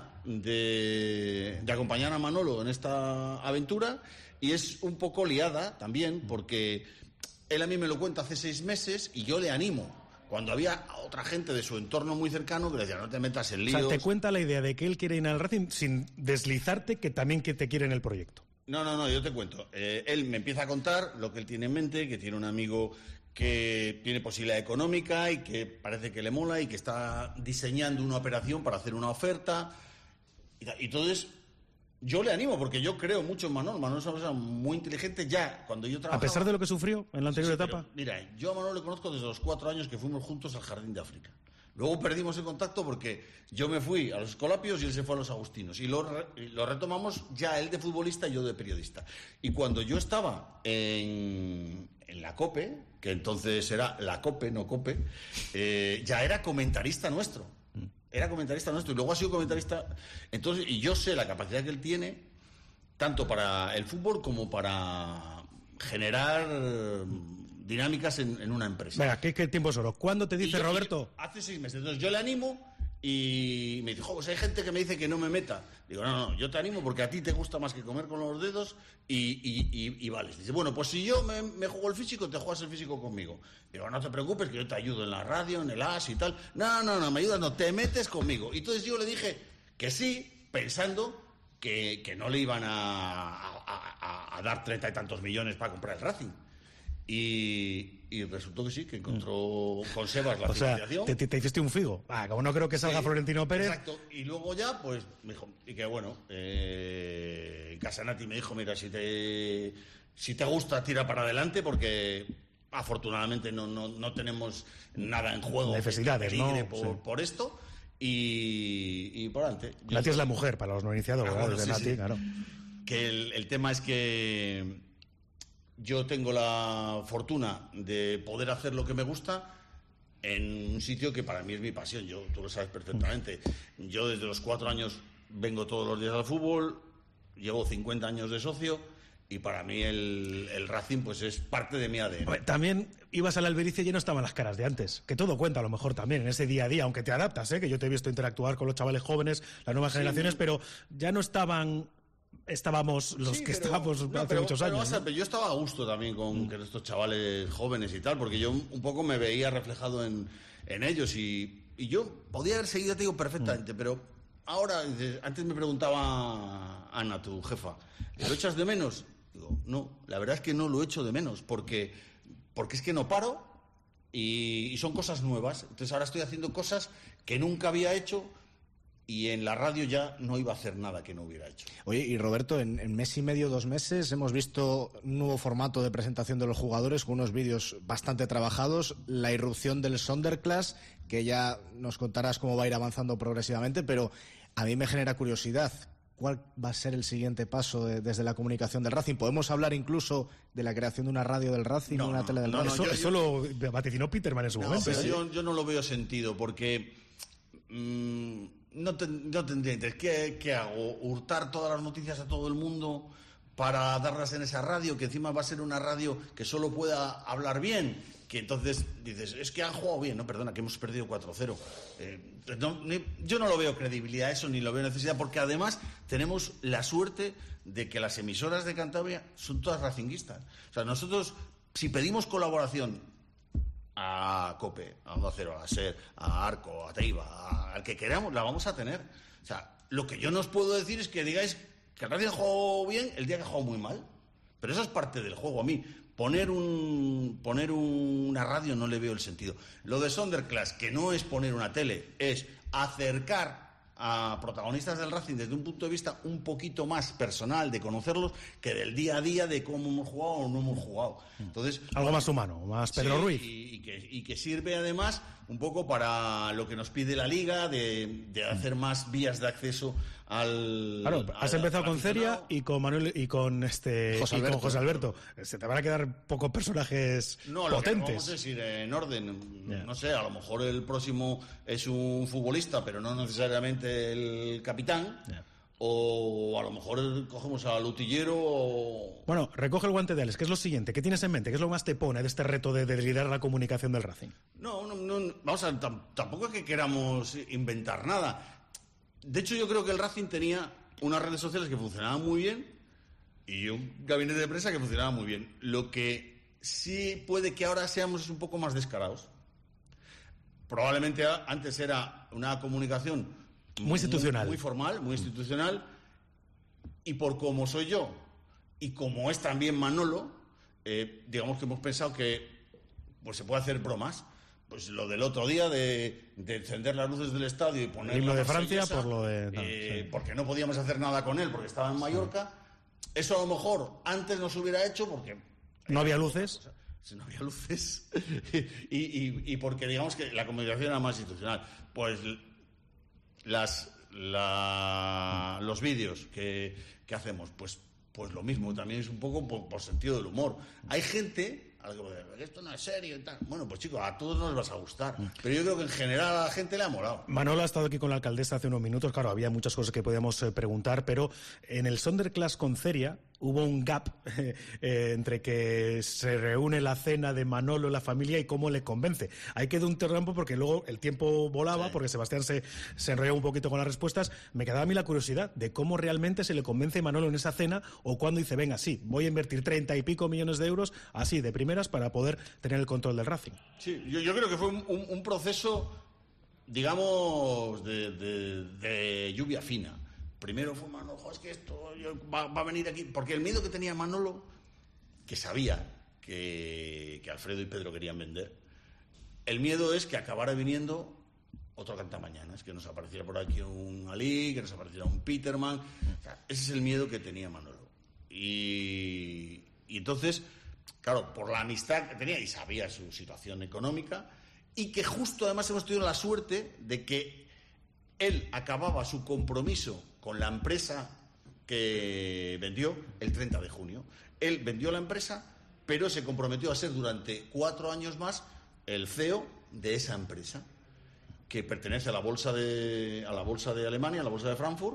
de acompañar a Manolo en esta aventura. Y es un poco liada también, porque él a mí me lo cuenta hace 6 meses y yo le animo. Cuando había otra gente de su entorno muy cercano que le decía, no te metas en líos.
O sea, te cuenta la idea de que él quiere ir al Racing sin deslizarte que también que te quiere en el proyecto.
No, yo te cuento. Él me empieza a contar lo que él tiene en mente, que tiene un amigo que tiene posibilidad económica y que parece que le mola y que está diseñando una operación para hacer una oferta. Y entonces yo le animo porque yo creo mucho en Manolo. Manolo es una persona muy inteligente ya cuando yo trabajaba.
A pesar de lo que sufrió en la anterior etapa.
Pero, mira, yo a Manolo le conozco desde los 4 años que fuimos juntos al Jardín de África. Luego perdimos el contacto porque yo me fui a los Escolapios y él se fue a los Agustinos. Y lo retomamos ya él de futbolista y yo de periodista. Y cuando yo estaba en la COPE, que entonces era la COPE, no COPE, ya era comentarista nuestro. Era comentarista nuestro y luego ha sido comentarista. Entonces, y yo sé la capacidad que él tiene, tanto para el fútbol como para generar dinámicas en una empresa.
Venga, ¿qué tiempo es oro? ¿Cuándo te dice Roberto?
Hace 6 meses. Entonces yo le animo y me dijo, pues hay gente que me dice que no me meta. Digo, no, yo te animo porque a ti te gusta más que comer con los dedos y vales. Dice, bueno, pues si yo me juego el físico, te juegas el físico conmigo. Digo, no te preocupes, que yo te ayudo en la radio, en el AS y tal. No, me ayudas, no, te metes conmigo. Y entonces yo le dije que sí, pensando que no le iban a dar 30 y tantos millones para comprar el Racing. Y resultó que sí, que encontró con Sebas la financiación.
Te hiciste un figo. Como no creo que salga Florentino Pérez.
Exacto. Y luego ya, pues, me dijo, y que bueno, Casanati me dijo, mira, si te gusta, tira para adelante, porque afortunadamente no tenemos nada en juego.
Necesidades, ¿no?
Por esto. Y por adelante.
Nati es la mujer para los no iniciados, ¿verdad?
Bueno, sí,
Nati, claro.
Que el tema es que yo tengo la fortuna de poder hacer lo que me gusta en un sitio que para mí es mi pasión. Tú lo sabes perfectamente. Yo desde los 4 años vengo todos los días al fútbol, llevo 50 años de socio y para mí el Racing pues es parte de mi ADN.
También ibas al Albericia y no estaban las caras de antes, que todo cuenta a lo mejor también en ese día a día, aunque te adaptas, que yo te he visto interactuar con los chavales jóvenes, las nuevas generaciones, pero ya no estábamos los que estábamos hace muchos años.
Pero yo estaba a gusto también con estos chavales jóvenes y tal, porque yo un poco me veía reflejado en ellos y yo podía haber seguido, te digo, perfectamente, pero ahora, antes me preguntaba Ana, tu jefa, ¿lo echas de menos? Digo, no, la verdad es que no lo echo de menos, porque es que no paro y son cosas nuevas. Entonces ahora estoy haciendo cosas que nunca había hecho y en la radio ya no iba a hacer nada que no hubiera hecho.
Oye, y Roberto, en mes y medio, 2 meses, hemos visto un nuevo formato de presentación de los jugadores con unos vídeos bastante trabajados, la irrupción del Sonderclass, que ya nos contarás cómo va a ir avanzando progresivamente, pero a mí me genera curiosidad. ¿Cuál va a ser el siguiente paso desde la comunicación del Racing? ¿Podemos hablar incluso de la creación de una radio del Racing o una tele del Racing?
Eso lo vaticinó Peterman en su momento.
Pero yo no lo veo sentido, porque no tendría interés. ¿Qué hago? ¿Hurtar todas las noticias a todo el mundo para darlas en esa radio? Que encima va a ser una radio que solo pueda hablar bien. Que entonces dices, es que han jugado bien. No, perdona, que hemos perdido 4-0. Yo no lo veo credibilidad a eso, ni lo veo necesidad, porque además tenemos la suerte de que las emisoras de Cantabria son todas racinguistas. O sea, nosotros, si pedimos colaboración a COPE, a Onda Cero, a SER, a Arco, a Teiva, al que queramos, la vamos a tener. O sea, lo que yo no os puedo decir es que digáis que el Racing ha jugado bien el día que ha jugado muy mal. Pero eso es parte del juego. A mí poner una radio no le veo el sentido. Lo de Sonderclass, que no es poner una tele, es acercar a protagonistas del Racing desde un punto de vista un poquito más personal, de conocerlos, que del día a día de cómo hemos jugado o no hemos jugado. Entonces,
algo más humano, más Pedro Ruiz.
Y que sirve además un poco para lo que nos pide la Liga, de hacer más vías de acceso al...
Claro, has empezado con Ceria y con Manuel y con José Alberto. Se te van a quedar pocos personajes potentes.
No, lo que vamos a decir en orden. No sé, a lo mejor el próximo es un futbolista, pero no necesariamente el capitán. O a lo mejor cogemos al utillero o...
Bueno, recoge el guante de Alex. ¿Qué es lo siguiente? ¿Qué tienes en mente? ¿Qué es lo más te pone de este reto de liderar la comunicación del Racing?
No, vamos a ver, tampoco es que queramos inventar nada. De hecho, yo creo que el Racing tenía unas redes sociales que funcionaban muy bien y un gabinete de prensa que funcionaba muy bien. Lo que sí puede que ahora seamos un poco más descarados. Probablemente antes era una comunicación
muy institucional,
muy formal, muy institucional, y por como soy yo y como es también Manolo, digamos que hemos pensado que pues se puede hacer bromas. Pues lo del otro día de encender las luces del estadio y poner
lo de Francia por lo de
porque no podíamos hacer nada con él porque estaba en Mallorca. Eso a lo mejor antes no se hubiera hecho porque
no había luces.
No había luces y porque digamos que la comunicación era más institucional. Pues los vídeos que hacemos, pues lo mismo, también es un poco por sentido del humor. Hay gente que esto no es serio y tal. Bueno, pues chicos, a todos no les vas a gustar. Pero yo creo que en general a la gente le ha molado.
Manolo ha estado aquí con la alcaldesa hace unos minutos. Claro, había muchas cosas que podíamos preguntar, pero en el Sonderclass con Ceria hubo un gap entre que se reúne la cena de Manolo, la familia, y cómo le convence. Ahí quedó un terreno porque luego el tiempo volaba, porque Sebastián se enrolló un poquito con las respuestas. Me quedaba a mí la curiosidad de cómo realmente se le convence a Manolo en esa cena, o cuando dice, venga, sí, voy a invertir 30 y pico millones de euros, así, de primeras, para poder tener el control del Racing.
Sí, yo creo que fue un proceso, digamos, de lluvia fina. Primero fue Manolo, es que esto va a venir aquí. Porque el miedo que tenía Manolo, que sabía que Alfredo y Pedro querían vender, el miedo es que acabara viniendo otro cantamañanas, que nos apareciera por aquí un Ali, que nos apareciera un Peterman. O sea, ese es el miedo que tenía Manolo. Y entonces, claro, por la amistad que tenía y sabía su situación económica, y que justo además hemos tenido la suerte de que él acababa su compromiso con la empresa que vendió el 30 de junio. Él vendió la empresa, pero se comprometió a ser durante 4 años más el CEO de esa empresa, que pertenece a la bolsa de Alemania, a la bolsa de Frankfurt,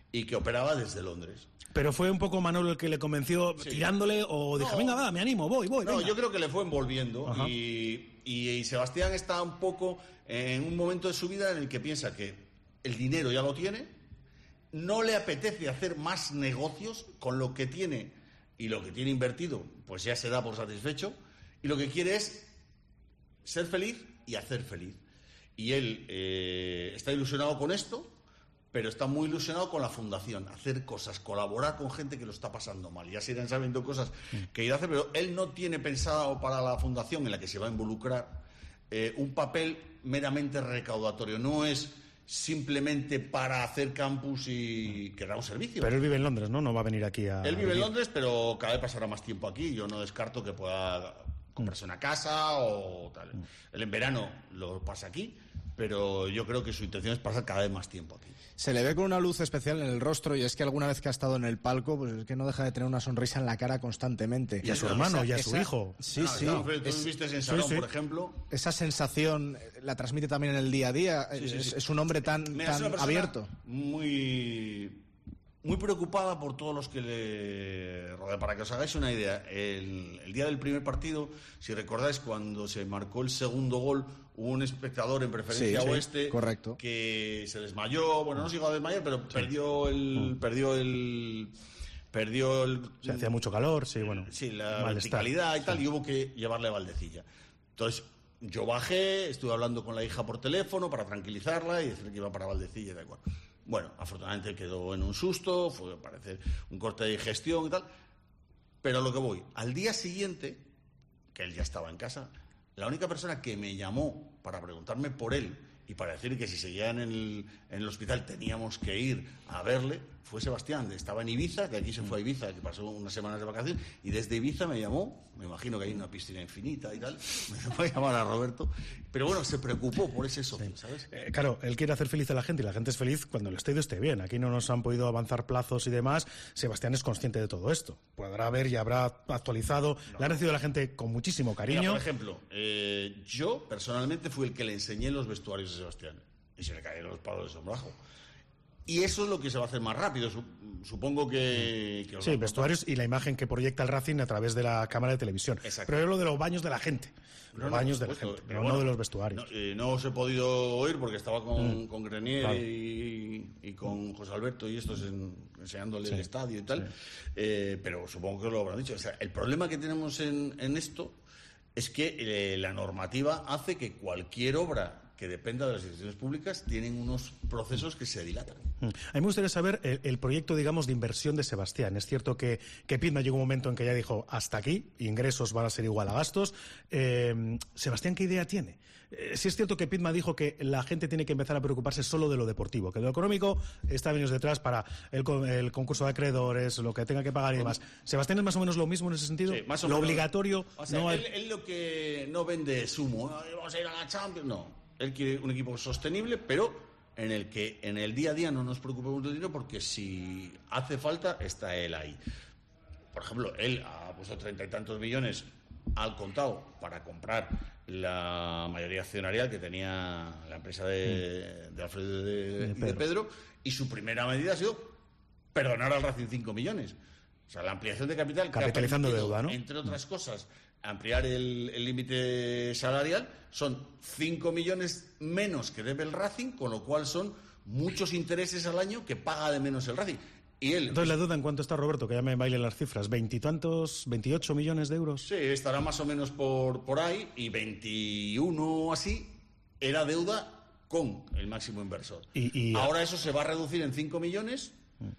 y que operaba desde Londres.
Pero fue un poco Manolo el que le convenció tirándole o dijo, venga, va, me animo, voy.
No,
venga.
yo creo que le fue envolviendo y Sebastián está un poco en un momento de su vida en el que piensa que el dinero ya lo tiene, no le apetece hacer más negocios con lo que tiene y lo que tiene invertido, pues ya se da por satisfecho, y lo que quiere es ser feliz y hacer feliz. Y él está ilusionado con esto, pero está muy ilusionado con la fundación, hacer cosas, colaborar con gente que lo está pasando mal. Ya se irán sabiendo cosas que irá a hacer, pero él no tiene pensado para la fundación en la que se va a involucrar un papel meramente recaudatorio. No es simplemente para hacer campus y que da un servicio.
Pero él vive en Londres, ¿no? No va a venir aquí a...
Él vive en Londres, pero cada vez pasará más tiempo aquí. Yo no descarto que pueda comprarse una casa o tal. Él en verano lo pasa aquí, pero yo creo que su intención es pasar cada vez más tiempo aquí.
Se le ve con una luz especial en el rostro, y es que alguna vez que ha estado en el palco, pues es que no deja de tener una sonrisa en la cara constantemente.
Y a su hermano, y a su hijo.
Sí, sí.
Tú viste en Salón, por ejemplo.
Esa sensación la transmite también en el día a día. Es un hombre tan abierto.
Muy preocupada por todos los que le rodean. Para que os hagáis una idea, el día del primer partido, si recordáis, cuando se marcó el segundo gol, hubo un espectador en preferencia oeste que se desmayó. Bueno, no se llegó a desmayar, pero perdió el
Se hacía mucho calor,
la verticalidad y tal, y hubo que llevarle a Valdecilla. Entonces, yo bajé, estuve hablando con la hija por teléfono para tranquilizarla y decirle que iba para Valdecilla y tal cual. Bueno, afortunadamente quedó en un susto, fue parece un corte de digestión y tal. Pero a lo que voy, al día siguiente, que él ya estaba en casa, la única persona que me llamó para preguntarme por él y para decir que si seguía en el hospital teníamos que ir a verle, fue Sebastián. Estaba en Ibiza, de aquí se fue a Ibiza, que pasó unas semanas de vacaciones, y desde Ibiza me llamó, me imagino que hay una piscina infinita y tal, me fue a llamar a Roberto, pero bueno, se preocupó por ese socio, ¿sabes?
Claro, él quiere hacer feliz a la gente, y la gente es feliz cuando el estadio esté bien. Aquí no nos han podido avanzar plazos y demás. Sebastián es consciente de todo esto. Podrá ver y habrá actualizado. Le ha recibido a la gente con muchísimo cariño.
Mira, por ejemplo, yo personalmente fui el que le enseñé los vestuarios a Sebastián, y se le cayeron los palos de sombrajo. Y eso es lo que se va a hacer más rápido. Supongo que
sí, vestuarios y la imagen que proyecta el Racing a través de la cámara de televisión.
Exacto.
Pero es lo de los baños de la gente. Los baños de la gente, no de los vestuarios.
No os he podido oír porque estaba con Grenier, claro, y con José Alberto y estos enseñándole el estadio y tal. Pero supongo que lo habrán dicho. O sea, el problema que tenemos en esto es que la normativa hace que cualquier obra que dependa de las instituciones públicas tienen unos procesos que se dilatan.
A mí me gustaría saber el proyecto, digamos, de inversión de Sebastián. Es cierto que Pitman llegó un momento en que ya dijo, hasta aquí, ingresos van a ser igual a gastos. Sebastián, ¿qué idea tiene? Sí es cierto que Pitman dijo que la gente tiene que empezar a preocuparse solo de lo deportivo, que lo económico está venido detrás para el concurso de acreedores, lo que tenga que pagar y demás. ¿Sebastián es más o menos lo mismo en ese sentido?
Sí, más o
lo
menos.
Obligatorio.
O sea, él lo que no vende es humo. Vamos a ir a la Champions. No. Él quiere un equipo sostenible, pero en el que en el día a día no nos preocupemos del dinero, porque si hace falta, está él ahí. Por ejemplo, él ha puesto 30 y tantos millones al contado para comprar la mayoría accionarial que tenía la empresa de Alfredo y de Pedro, y su primera medida ha sido perdonar al Racing 5 millones. O sea, la ampliación de capital,
capitalizando
que ha permitido,
deuda, ¿no?
Entre otras cosas, ampliar el límite salarial, son 5 millones menos que debe el Racing, con lo cual son muchos intereses al año que paga de menos el Racing. Y él,
entonces, la duda en cuánto está, Roberto, que ya me bailen las cifras, 20 y tantos, 28 millones de euros.
Sí, estará más o menos por ahí, y 21 así era deuda con el máximo inversor. Ahora eso se va a reducir en 5 millones,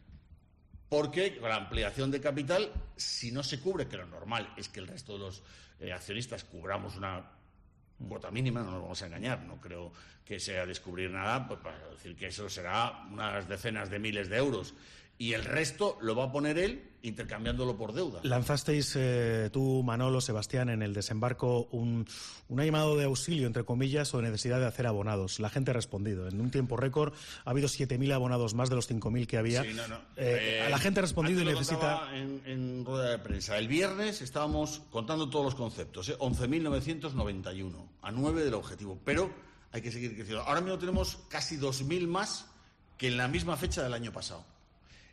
porque con la ampliación de capital, si no se cubre, que lo normal es que el resto de los accionistas cubramos una cuota mínima, no nos vamos a engañar, no creo que sea descubrir nada, pues para decir que eso será unas decenas de miles de euros, y el resto lo va a poner él intercambiándolo por deuda.
Lanzasteis tú, Manolo, Sebastián, en el desembarco un llamado de auxilio, entre comillas, o de necesidad de hacer abonados. La gente ha respondido. En un tiempo récord ha habido 7.000 abonados más de los 5.000 que había.
Sí,
la gente ha respondido y necesita...
En rueda de prensa. El viernes estábamos contando todos los conceptos, 11.991, a 9 del objetivo. Pero hay que seguir creciendo. Ahora mismo tenemos casi 2.000 más que en la misma fecha del año pasado.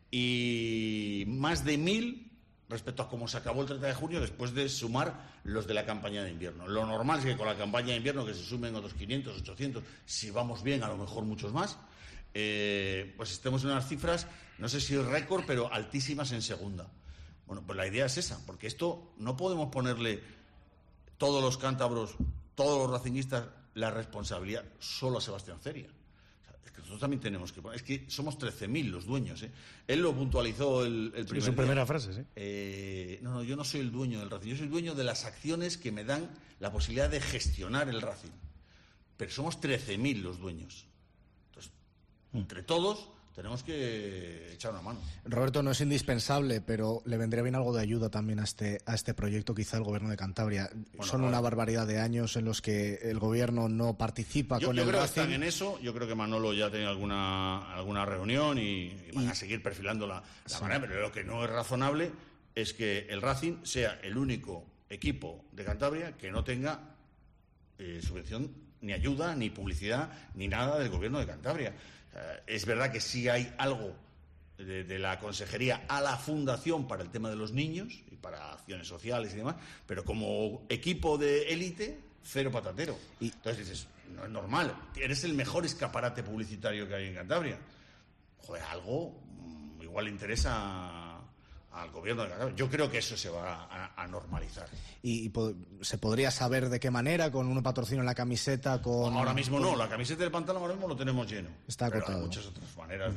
y más de 1.000 respecto a cómo se acabó el 30 de junio después de sumar los de la campaña de invierno. Lo normal es que con la campaña de invierno que se sumen otros 500, 800, si vamos bien, a lo mejor muchos más, pues estemos en unas cifras, no sé si récord, pero altísimas en segunda. Bueno, pues la idea es esa, porque esto no podemos ponerle todos los cántabros, todos los racinguistas, la responsabilidad solo a Sebastián Ceria. Nosotros también tenemos que poner... Es que somos 13.000 los dueños, ¿eh? Él lo puntualizó el primer día.
Su primera frase, ¿sí?
No, yo no soy el dueño del Racing. Yo soy el dueño de las acciones que me dan la posibilidad de gestionar el Racing. Pero somos 13.000 los dueños. Entonces, entre todos... tenemos que echar una mano.
Roberto, no es indispensable, pero le vendría bien algo de ayuda también a este proyecto, quizá el Gobierno de Cantabria. Bueno, son una barbaridad de años en los que el Gobierno no participa con el Racing.
Yo creo que están en eso. Yo creo que Manolo ya ha tenido alguna reunión y van a seguir perfilando la manera, pero lo que no es razonable es que el Racing sea el único equipo de Cantabria que no tenga subvención, ni ayuda, ni publicidad, ni nada del Gobierno de Cantabria. Es verdad que sí hay algo de la consejería a la fundación para el tema de los niños y para acciones sociales y demás, pero como equipo de élite, cero patatero. Entonces dices, no es normal, eres el mejor escaparate publicitario que hay en Cantabria. Joder, algo igual le interesa al Gobierno de Cantabria. Yo creo que eso se va a normalizar.
¿Y se podría saber de qué manera? ¿Con un patrocinio en la camiseta?
Ahora mismo no, la camiseta del pantalón ahora mismo lo tenemos lleno.
Está acotado.
Pero hay muchas otras maneras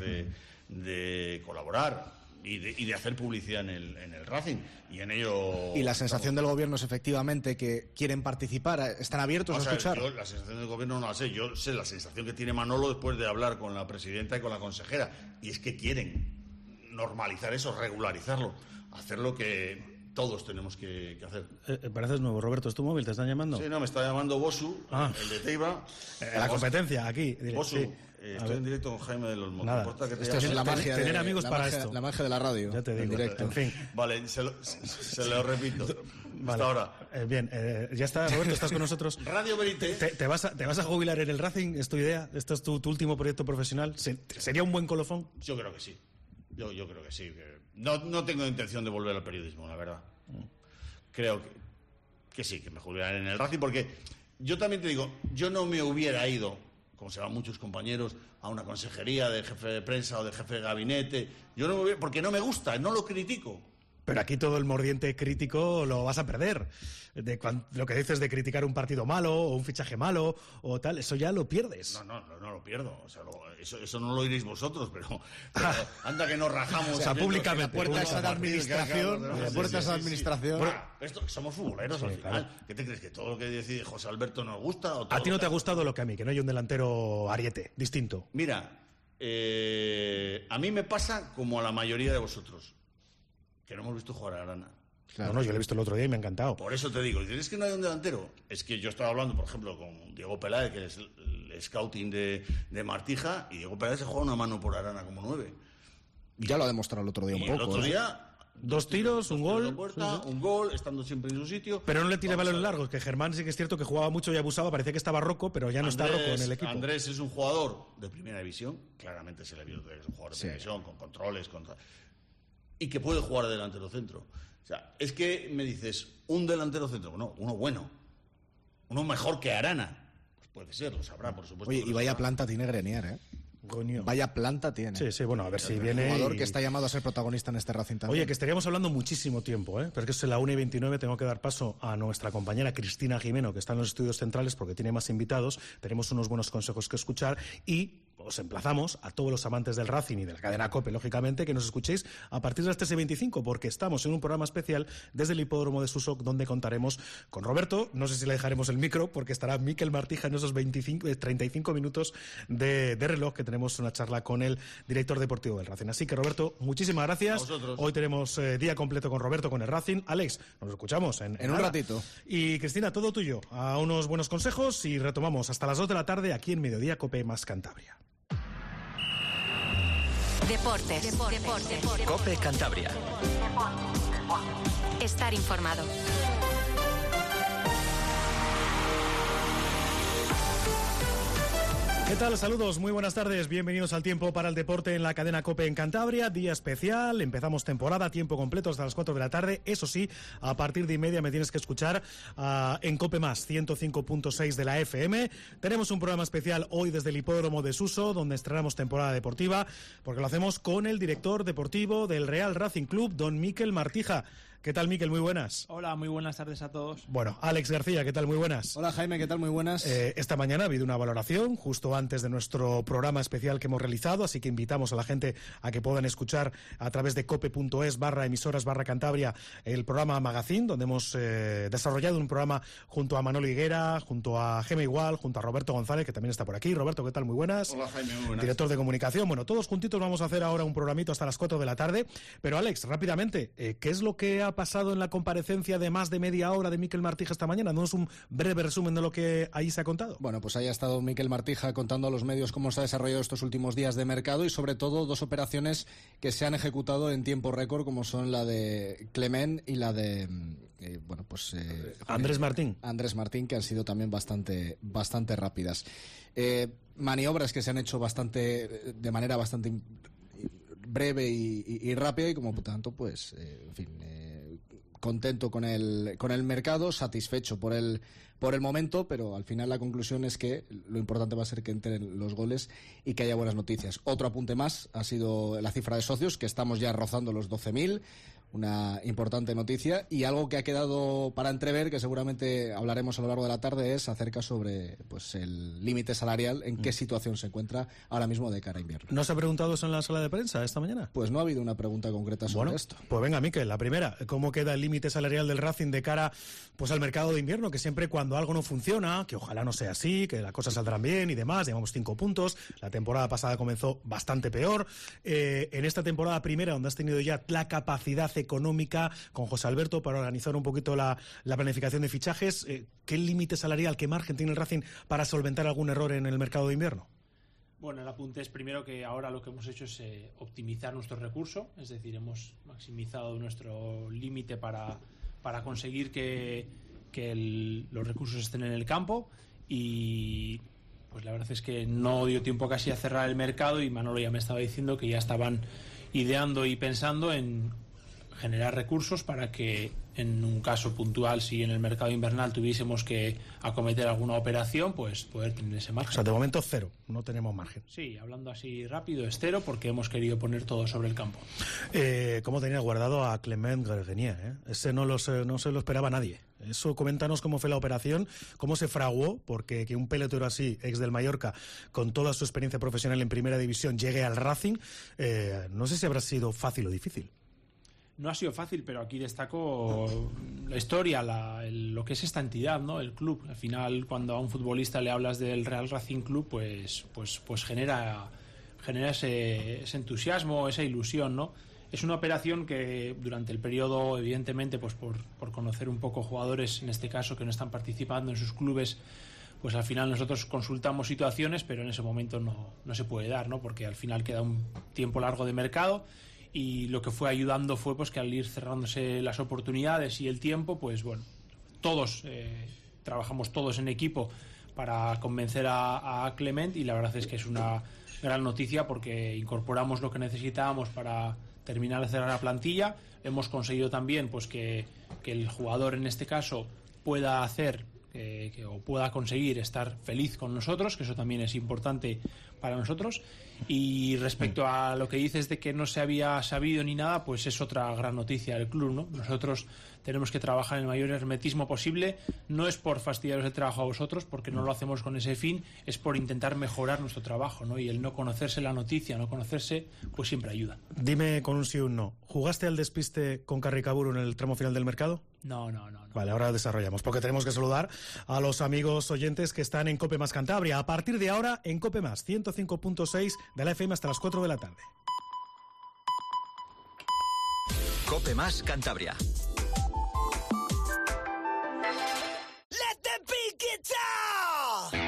de colaborar y de hacer publicidad en el Racing, y en ello...
¿Y la sensación del Gobierno es efectivamente que quieren participar? ¿Están abiertos a escuchar?
Yo la sensación del Gobierno no la sé. Yo sé la sensación que tiene Manolo después de hablar con la presidenta y con la consejera, y es que quieren normalizar eso, regularizarlo, hacer lo que todos tenemos que hacer.
Pareces nuevo, Roberto. ¿Es tu móvil? ¿Te están llamando?
Sí, no, me está llamando Bosu, el de Teiba.
La competencia, aquí.
Bosu, sí. Estoy en directo con Jaime de los Montes.
Nada, esto es la magia
tener amigos para esto. La magia de la radio.
Ya te digo,
directo.
En fin.
Vale, se lo repito.
Vale.
Hasta ahora.
Bien, ya está, Roberto, estás con nosotros.
Radio Verité.
¿Te vas a jubilar en el Racing? ¿Es tu idea? ¿Esto es tu último proyecto profesional? ¿Sería un buen colofón?
Yo creo que sí. Yo creo que sí. No tengo intención de volver al periodismo, la verdad. Creo que sí, que me jubilaré en el Racing, porque yo también te digo, yo no me hubiera ido, como se van muchos compañeros, a una consejería de jefe de prensa o de jefe de gabinete. Yo no me hubiera, porque no me gusta, no lo critico.
Pero aquí todo el mordiente crítico lo vas a perder. Lo que dices de criticar un partido malo o un fichaje malo o tal, eso ya lo pierdes.
No lo pierdo. O sea, eso no lo oiréis vosotros, pero anda que nos rajamos.
O sea, públicamente.
La puerta esa de administración.
Somos futboleros al final. Claro. ¿Qué te crees? ¿Que todo lo que decide José Alberto nos gusta? ¿O todo
a ti no te ha gustado lo que a mí, que no hay un delantero ariete, distinto?
Mira, a mí me pasa como a la mayoría de vosotros, que no hemos visto jugar a Arana.
Claro. No, yo lo he visto el otro día y me ha encantado.
Por eso te digo, ¿es que no hay un delantero? Es que yo estaba hablando, por ejemplo, con Diego Peláez, que es el scouting de Martija, y Diego Peláez se juega una mano por Arana como 9.
Ya lo ha demostrado el otro día un poco.
El otro día...
2 tiros, un gol.
Un gol, estando siempre en su sitio.
Pero no le tire balones largos, que Germán sí que es cierto que jugaba mucho y abusaba, parecía que estaba Rocco, pero ya no está Rocco en el equipo.
Andrés es un jugador de primera división, claramente se le vio que es un jugador de primera división, con controles, y que puede jugar de delantero centro. O sea, es que me dices, un delantero centro, no, uno bueno, uno mejor que Arana. Pues puede ser, lo sabrá, por supuesto.
Oye, y vaya planta tiene Grenier, ¿eh?
Coño.
Vaya planta tiene.
Sí, bueno, a ver si viene.
Un jugador que está llamado a ser protagonista en este Racing también.
Oye, que estaríamos hablando muchísimo tiempo, ¿eh? Pero es que es la 1:29, tengo que dar paso a nuestra compañera Cristina Jimeno, que está en los estudios centrales porque tiene más invitados. Tenemos unos buenos consejos que escuchar y os emplazamos a todos los amantes del Racing y de la cadena COPE, lógicamente, que nos escuchéis a partir de las 13:25, porque estamos en un programa especial desde el hipódromo de Susok, donde contaremos con Roberto. No sé si le dejaremos el micro, porque estará Mikel Martija en esos 35 minutos de reloj, que tenemos una charla con el director deportivo del Racing. Así que, Roberto, muchísimas gracias. Hoy tenemos día completo con Roberto, con el Racing. Alex, nos escuchamos en
un ratito.
Y Cristina, todo tuyo. A unos buenos consejos y retomamos hasta las 2 de la tarde aquí en Mediodía COPE más Cantabria.
Deportes.
COPE Cantabria.
Estar informado.
¿Qué tal? Saludos, muy buenas tardes, bienvenidos al Tiempo para el Deporte en la cadena COPE en Cantabria, día especial, empezamos temporada, tiempo completo hasta las 4 de la tarde, eso sí, a partir de 1:30 me tienes que escuchar en COPE Más, 105.6 de la FM. Tenemos un programa especial hoy desde el Hipódromo de Suso, donde estrenamos temporada deportiva, porque lo hacemos con el director deportivo del Real Racing Club, don Mikel Martija. ¿Qué tal, Mikel? Muy buenas.
Hola, muy buenas tardes a todos.
Bueno, Alex García, ¿qué tal? Muy buenas.
Hola, Jaime, ¿qué tal? Muy buenas.
Esta mañana ha habido una valoración justo antes de nuestro programa especial que hemos realizado, así que invitamos a la gente a que puedan escuchar a través de cope.es/emisoras/Cantabria el programa Magazine, donde hemos desarrollado un programa junto a Manolo Higuera, junto a Gema Igual, junto a Roberto González, que también está por aquí. Roberto, ¿qué tal? Muy buenas.
Hola, Jaime, muy buenas.
Director de comunicación. Bueno, todos juntitos vamos a hacer ahora un programito hasta las 4 de la tarde. Pero, Alex, rápidamente, ¿qué es lo que ha pasado en la comparecencia de más de media hora de Mikel Martija esta mañana? ¿No es un breve resumen de lo que ahí se ha contado?
Bueno, pues ahí ha estado Mikel Martija contando a los medios cómo se ha desarrollado estos últimos días de mercado y sobre todo dos operaciones que se han ejecutado en tiempo récord, como son la de Clement y la de
Andrés Martín,
que han sido también bastante rápidas. Maniobras que se han hecho de manera bastante breve y rápida, y como tanto, pues, contento con el mercado, satisfecho por el momento, pero al final la conclusión es que lo importante va a ser que entren los goles y que haya buenas noticias. Otro apunte más ha sido la cifra de socios, que estamos ya rozando los 12.000, una importante noticia, y algo que ha quedado para entrever, que seguramente hablaremos a lo largo de la tarde, es acerca sobre el límite salarial, en qué situación se encuentra ahora mismo de cara a invierno.
¿No se ha preguntado eso en la sala de prensa esta mañana?
Pues no ha habido una pregunta concreta sobre esto.
Pues venga, Mikel, la primera, ¿cómo queda el límite salarial del Racing de cara al mercado de invierno? Que siempre cuando algo no funciona, que ojalá no sea así, que las cosas saldrán bien y demás, llevamos 5 puntos, la temporada pasada comenzó bastante peor, en esta temporada primera, donde has tenido ya la capacidad económica con José Alberto para organizar un poquito la planificación de fichajes, ¿qué límite salarial, qué margen tiene el Racing para solventar algún error en el mercado de invierno?
Bueno, el apunte es primero que ahora lo que hemos hecho es optimizar nuestro recurso, es decir, hemos maximizado nuestro límite para conseguir que los recursos estén en el campo, y pues la verdad es que no dio tiempo casi a cerrar el mercado, y Manolo ya me estaba diciendo que ya estaban ideando y pensando en generar recursos para que en un caso puntual, si en el mercado invernal tuviésemos que acometer alguna operación, pues poder tener ese margen.
O sea, de momento cero, no tenemos margen.
Sí, hablando así rápido, es cero, porque hemos querido poner todo sobre el campo.
¿Cómo tenía guardado a Clement Grenier? Ese no se lo esperaba nadie. Eso, coméntanos cómo fue la operación, cómo se fraguó, porque que un pelotero así, ex del Mallorca, con toda su experiencia profesional en primera división, llegue al Racing, no sé si habrá sido fácil o difícil.
No ha sido fácil, pero aquí destaco la historia, lo que es esta entidad, ¿no? El club. Al final, cuando a un futbolista le hablas del Real Racing Club, pues genera ese entusiasmo, esa ilusión, ¿no? Es una operación que durante el periodo, evidentemente, pues por conocer un poco jugadores, en este caso, que no están participando en sus clubes, pues al final nosotros consultamos situaciones, pero en ese momento no se puede dar, ¿no? Porque al final queda un tiempo largo de mercado. Y lo que fue ayudando fue pues que al ir cerrándose las oportunidades y el tiempo, pues bueno, todos trabajamos todos en equipo para convencer a Clement, y la verdad es que es una gran noticia porque incorporamos lo que necesitábamos para terminar de cerrar la plantilla. Hemos conseguido también pues que el jugador en este caso pueda hacer o pueda conseguir estar feliz con nosotros, que eso también es importante para nosotros. Y respecto a lo que dices de que no se había sabido ni nada, pues es otra gran noticia del club, ¿no? Nosotros tenemos que trabajar en el mayor hermetismo posible. No es por fastidiaros el trabajo a vosotros, porque no lo hacemos con ese fin, es por intentar mejorar nuestro trabajo, ¿no? Y el no conocerse la noticia, no conocerse, pues siempre ayuda.
Dime con un sí o un no, ¿jugaste al despiste con Carricaburu en el tramo final del mercado?
No.
Vale, ahora desarrollamos, porque tenemos que saludar a los amigos oyentes que están en COPE Más Cantabria. A partir de ahora, en COPE Más, 105.6 de la FM hasta las 4 de la tarde.
COPE Más Cantabria.
Let the beat get down.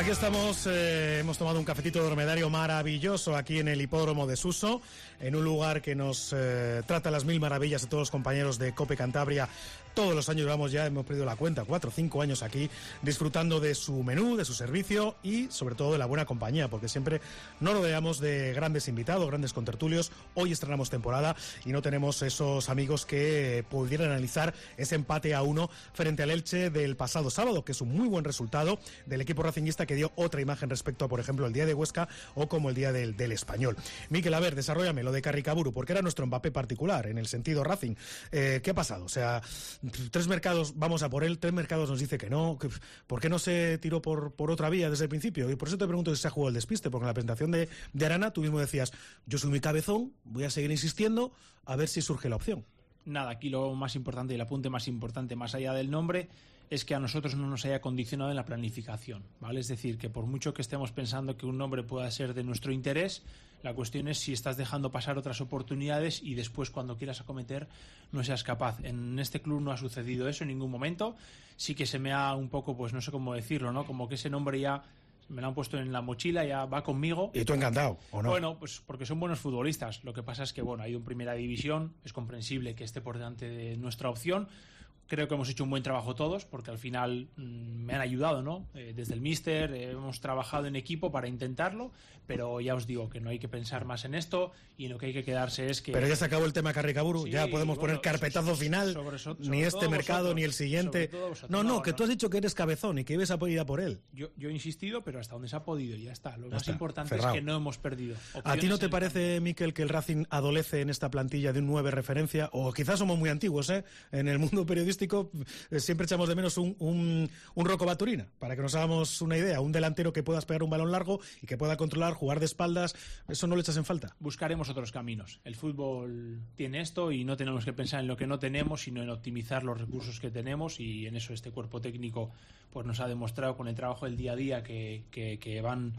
Aquí estamos, hemos tomado un cafetito de dromedario maravilloso aquí en el hipódromo de Suso, en un lugar que nos trata las mil maravillas de todos los compañeros de COPE Cantabria. Todos los años llevamos ya, hemos perdido la cuenta, 4 o 5 años aquí, disfrutando de su menú, de su servicio y sobre todo de la buena compañía, porque siempre nos rodeamos de grandes invitados, grandes contertulios. Hoy estrenamos temporada y no tenemos esos amigos que pudieran analizar ese empate a 1 frente al Elche del pasado sábado, que es un muy buen resultado del equipo racinguista, que dio otra imagen respecto a, por ejemplo, el día de Huesca o como el día del Español. Miquel, a ver, desarróllame lo de Carricaburu, porque era nuestro Mbappé particular, en el sentido Racing. ¿Qué ha pasado? O sea, 3 mercados vamos a por él, 3 mercados nos dice que no. ¿Por qué no se tiró por otra vía desde el principio? Y por eso te pregunto si se ha jugado el despiste, porque en la presentación de Arana tú mismo decías, yo soy muy cabezón, voy a seguir insistiendo a ver si surge la opción.
Nada, aquí lo más importante y el apunte más importante, más allá del nombre, es que a nosotros no nos haya condicionado en la planificación, ¿vale? Es decir, que por mucho que estemos pensando que un nombre pueda ser de nuestro interés, la cuestión es si estás dejando pasar otras oportunidades y después, cuando quieras acometer, no seas capaz. En este club no ha sucedido eso en ningún momento. Sí que se me ha un poco, pues no sé cómo decirlo, ¿no? Como que ese nombre ya me lo han puesto en la mochila, ya va conmigo.
¿Y tú encantado, o no?
Bueno, pues porque son buenos futbolistas. Lo que pasa es que, bueno, ha ido en primera división, es comprensible que esté por delante de nuestra opción. Creo que hemos hecho un buen trabajo todos, porque al final me han ayudado, ¿no? Desde el míster hemos trabajado en equipo para intentarlo, pero ya os digo que no hay que pensar más en esto y en lo que hay que quedarse es que...
Pero ya se acabó el tema Carricaburu, sí, ya podemos poner carpetazo final, ni este mercado, vosotros, ni el siguiente. No, que tú has dicho que eres cabezón y que ibas a ir a por él.
Yo he insistido, pero hasta donde se ha podido, ya está. Lo más importante es que no hemos perdido.
¿A ti no te parece, Miquel, que el Racing adolece en esta plantilla de un 9 referencia? O quizás somos muy antiguos, en el mundo periodístico siempre echamos de menos un Rocco Baturina, para que nos hagamos una idea, un delantero que puedas pegar un balón largo y que pueda controlar, jugar de espaldas. ¿Eso no lo echas en falta?
Buscaremos otros caminos. El fútbol tiene esto y no tenemos que pensar en lo que no tenemos, sino en optimizar los recursos que tenemos, y en eso este cuerpo técnico pues nos ha demostrado con el trabajo del día a día que van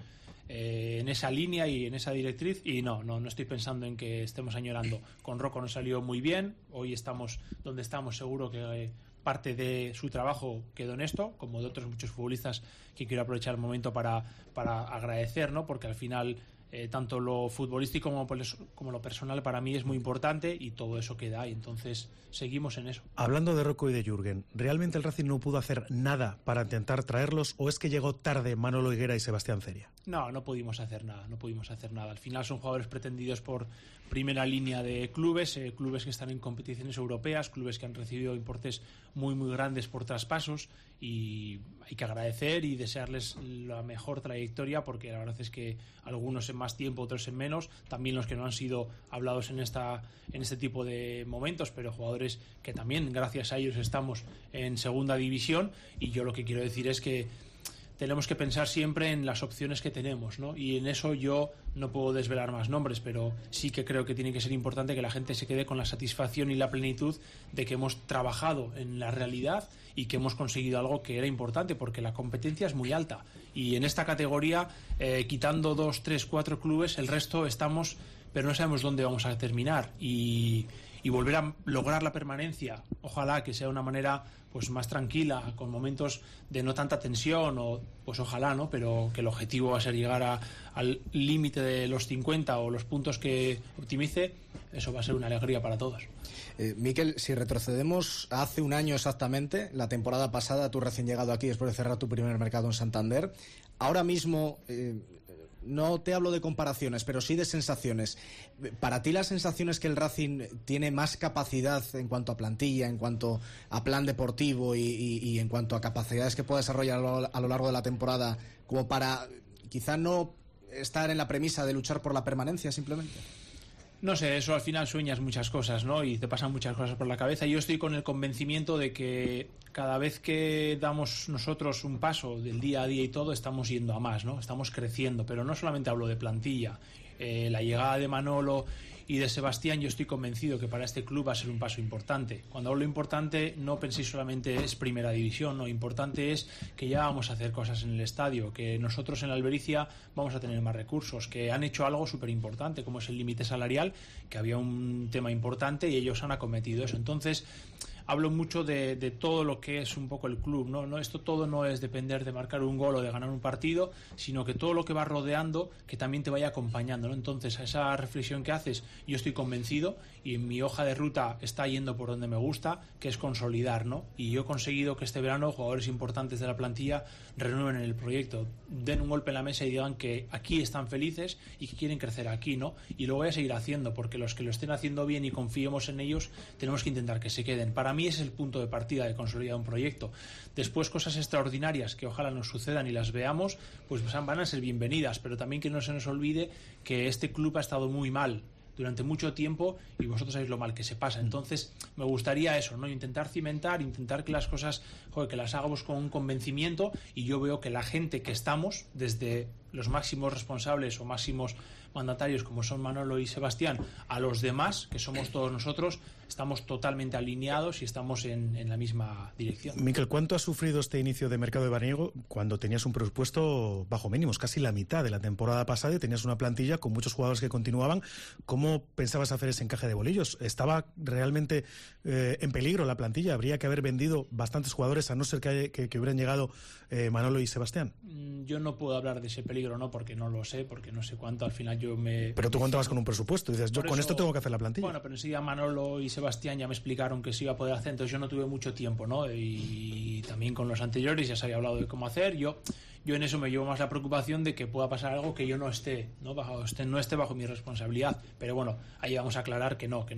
en esa línea y en esa directriz. Y no estoy pensando en que estemos añorando. Con Rocco nos salió muy bien, hoy estamos donde estamos, seguro que parte de su trabajo quedó en esto, como de otros muchos futbolistas que quiero aprovechar el momento para agradecer, ¿no? Porque al final tanto lo futbolístico como lo personal para mí es muy importante y todo eso queda, y entonces seguimos en eso.
Hablando de Rocco y de Jürgen, ¿realmente el Racing no pudo hacer nada para intentar traerlos, o es que llegó tarde Manolo Higuera y Sebastián Ceria?
No pudimos hacer nada, Al final son jugadores pretendidos por primera línea de clubes que están en competiciones europeas, clubes que han recibido importes muy muy grandes por traspasos, y hay que agradecer y desearles la mejor trayectoria, porque la verdad es que algunos en más tiempo, otros en menos, también los que no han sido hablados en este tipo de momentos, pero jugadores que también gracias a ellos estamos en segunda división. Y yo lo que quiero decir es que tenemos que pensar siempre en las opciones que tenemos, ¿no? Y en eso yo no puedo desvelar más nombres, pero sí que creo que tiene que ser importante que la gente se quede con la satisfacción y la plenitud de que hemos trabajado en la realidad y que hemos conseguido algo que era importante, porque la competencia es muy alta. Y en esta categoría, quitando 2, 3, 4 clubes, el resto estamos, pero no sabemos dónde vamos a terminar. Y volver a lograr la permanencia, ojalá que sea de una manera pues más tranquila, con momentos de no tanta tensión, o pues ojalá, ¿no? Pero que el objetivo va a ser llegar al límite de los 50 o los puntos que optimice. Eso va a ser una alegría para todos.
Miquel, si retrocedemos a hace un año exactamente, la temporada pasada, tú recién llegado aquí después de cerrar tu primer mercado en Santander, ahora mismo... no te hablo de comparaciones, pero sí de sensaciones. ¿Para ti la sensación es que el Racing tiene más capacidad en cuanto a plantilla, en cuanto a plan deportivo y en cuanto a capacidades que pueda desarrollar a lo largo de la temporada, como para quizá no estar en la premisa de luchar por la permanencia simplemente?
No sé, eso al final sueñas muchas cosas, ¿no? Y te pasan muchas cosas por la cabeza. Yo estoy con el convencimiento de que cada vez que damos nosotros un paso del día a día y todo, estamos yendo a más, ¿no? Estamos creciendo, pero no solamente hablo de plantilla. La llegada de Manolo y de Sebastián, yo estoy convencido que para este club va a ser un paso importante. Cuando hablo importante, no penséis solamente es primera división, no, importante es que ya vamos a hacer cosas en el estadio, que nosotros en la Albericia vamos a tener más recursos, que han hecho algo súper importante, como es el límite salarial, que había un tema importante y ellos han acometido eso. Entonces, hablo mucho de todo lo que es un poco el club, ¿no? Esto todo no es depender de marcar un gol o de ganar un partido, sino que todo lo que va rodeando, que también te vaya acompañando, ¿no? Entonces, a esa reflexión que haces, yo estoy convencido y en mi hoja de ruta está yendo por donde me gusta, que es consolidar, ¿no? Y yo he conseguido que este verano jugadores importantes de la plantilla renueven en el proyecto, den un golpe en la mesa y digan que aquí están felices y que quieren crecer aquí, ¿no? Y lo voy a seguir haciendo, porque los que lo estén haciendo bien y confiemos en ellos, tenemos que intentar que se queden. Para mí ese es el punto de partida de consolidar un proyecto. Después, cosas extraordinarias que ojalá nos sucedan y las veamos, pues van a ser bienvenidas, pero también que no se nos olvide que este club ha estado muy mal durante mucho tiempo y vosotros sabéis lo mal que se pasa. Entonces me gustaría eso, ¿no? Intentar cimentar, intentar que las cosas, que las hagamos con un convencimiento, y yo veo que la gente que estamos, desde los máximos responsables o máximos mandatarios como son Manolo y Sebastián, a los demás, que somos todos nosotros, estamos totalmente alineados y estamos en la misma dirección.
Miquel, ¿cuánto has sufrido este inicio de mercado de veraniego cuando tenías un presupuesto bajo mínimos, casi la mitad de la temporada pasada, y tenías una plantilla con muchos jugadores que continuaban? ¿Cómo pensabas hacer ese encaje de bolillos? ¿Estaba realmente en peligro la plantilla? ¿Habría que haber vendido bastantes jugadores a no ser que hubieran llegado Manolo y Sebastián?
Yo no puedo hablar de ese peligro, ¿no? Porque no lo sé, porque no sé cuánto. Al final yo me...
Pero tú contabas con un presupuesto y dices, yo con esto tengo que hacer la plantilla.
Bueno, pero enseguida Manolo y Sebastián ya me explicaron que se iba a poder hacer, entonces yo no tuve mucho tiempo, ¿no? Y también con los anteriores ya se había hablado de cómo hacer. Yo en eso me llevo más la preocupación de que pueda pasar algo que yo no esté, ¿no? No esté bajo mi responsabilidad. Pero bueno, ahí vamos a aclarar que no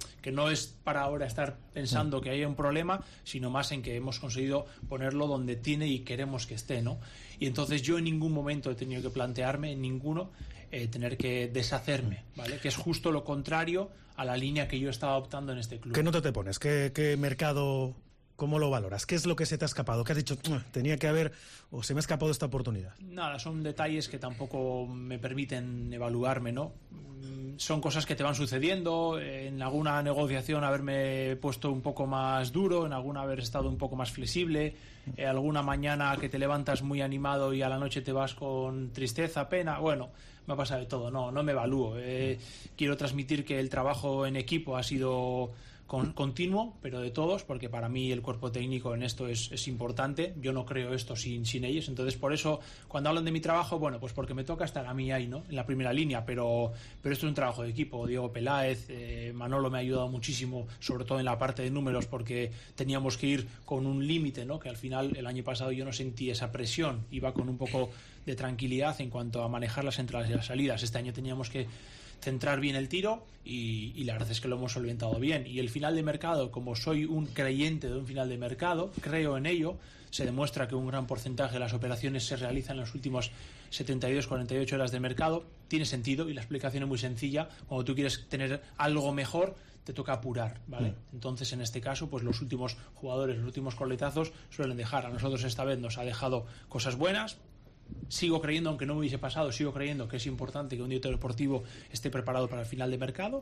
es para ahora estar pensando que haya un problema, sino más en que hemos conseguido ponerlo donde tiene y queremos que esté, ¿no? Y entonces yo en ningún momento he tenido que plantearme, en ninguno, tener que deshacerme, ¿vale? Que es justo lo contrario a la línea que yo estaba optando en este club.
¿Qué nota te pones? ¿Qué mercado, cómo lo valoras? ¿Qué es lo que se te ha escapado? ¿Qué has dicho? Tenía que haber, o se me ha escapado esta oportunidad.
Nada, son detalles que tampoco me permiten evaluarme, ¿no? Son cosas que te van sucediendo, en alguna negociación haberme puesto un poco más duro, en alguna haber estado un poco más flexible, alguna mañana que te levantas muy animado y a la noche te vas con tristeza, pena, bueno, me ha pasado de todo, no me evalúo. Quiero transmitir que el trabajo en equipo ha sido continuo, pero de todos, porque para mí el cuerpo técnico en esto es importante. Yo no creo esto sin ellos, entonces por eso cuando hablan de mi trabajo, bueno, pues porque me toca estar a mí ahí, ¿no? En la primera línea, pero esto es un trabajo de equipo. Diego Peláez, Manolo me ha ayudado muchísimo, sobre todo en la parte de números, porque teníamos que ir con un límite, ¿no? Que al final el año pasado yo no sentí esa presión, iba con un poco de tranquilidad en cuanto a manejar las entradas y las salidas. Este año teníamos que centrar bien el tiro y la verdad es que lo hemos solventado bien. Y el final de mercado, como soy un creyente de un final de mercado, creo en ello, se demuestra que un gran porcentaje de las operaciones se realizan en las últimas 72-48 horas de mercado, tiene sentido, y la explicación es muy sencilla. Cuando tú quieres tener algo mejor, te toca apurar, ¿vale? Entonces, en este caso, pues los últimos jugadores, los últimos coletazos suelen dejar. A nosotros esta vez nos ha dejado cosas buenas. Sigo creyendo, aunque no me hubiese pasado, sigo creyendo que es importante que un director deportivo esté preparado para el final de mercado.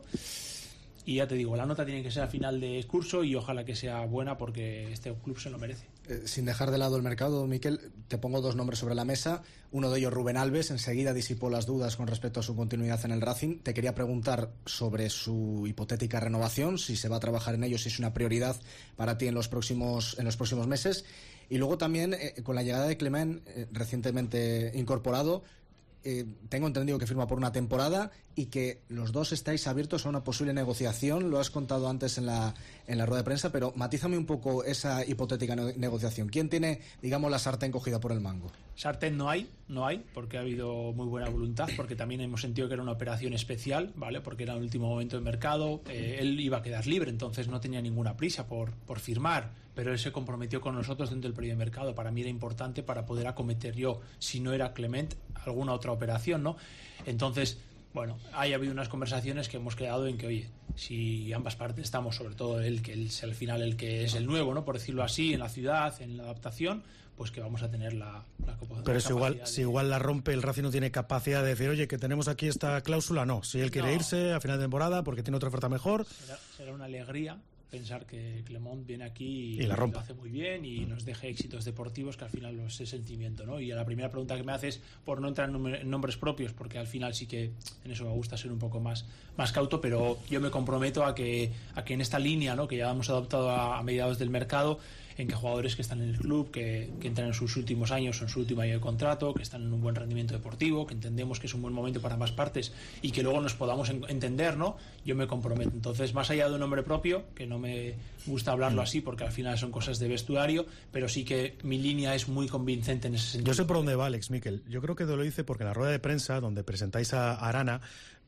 Y ya te digo, la nota tiene que ser a final de curso y ojalá que sea buena, porque este club se lo merece.
Sin dejar de lado el mercado, Miquel, te pongo dos nombres sobre la mesa. Uno de ellos, Rubén Alves, enseguida disipó las dudas con respecto a su continuidad en el Racing. Te quería preguntar sobre su hipotética renovación, si se va a trabajar en ello, si es una prioridad para ti en los próximos meses. Y luego también, con la llegada de Clement, recientemente incorporado, tengo entendido que firma por una temporada y que los dos estáis abiertos a una posible negociación. Lo has contado antes en la rueda de prensa, pero matízame un poco esa hipotética negociación. ¿Quién tiene, digamos, la sartén cogida por el mango?
Sartén no hay, porque ha habido muy buena voluntad, porque también hemos sentido que era una operación especial, ¿vale? Porque era el último momento de mercado, él iba a quedar libre, entonces no tenía ninguna prisa por firmar, pero él se comprometió con nosotros dentro del periodo de mercado. Para mí era importante para poder acometer yo, si no era Clement, alguna otra operación, ¿no? Entonces, bueno, ha habido unas conversaciones que hemos quedado en que, oye, si ambas partes estamos, sobre todo él, que él sea al final el que es el nuevo, ¿no? Por decirlo así, en la ciudad, en la adaptación, pues que vamos a tener la
pero si igual la rompe, el Racing no tiene capacidad de decir, oye, que tenemos aquí esta cláusula, no. Si él quiere irse a final de temporada porque tiene otra oferta mejor.
Será una alegría pensar que Clement viene aquí
y la rompa.
Lo hace muy bien y nos deje éxitos deportivos, que al final es el sentimiento, ¿no? Y a la primera pregunta que me haces, por no entrar en nombres propios, porque al final sí que en eso me gusta ser un poco más cauto, pero yo me comprometo a que en esta línea, ¿no?, que ya hemos adoptado a mediados del mercado, en que jugadores que están en el club, que entran en sus últimos años o en su último año de contrato, que están en un buen rendimiento deportivo, que entendemos que es un buen momento para ambas partes y que luego nos podamos entender, ¿no? Yo me comprometo. Entonces, más allá de un nombre propio, que no me gusta hablarlo así porque al final son cosas de vestuario, pero sí que mi línea es muy convincente en ese sentido.
Yo sé por dónde va, Alex, Miquel. Yo creo que te lo hice porque en la rueda de prensa, donde presentáis a Arana,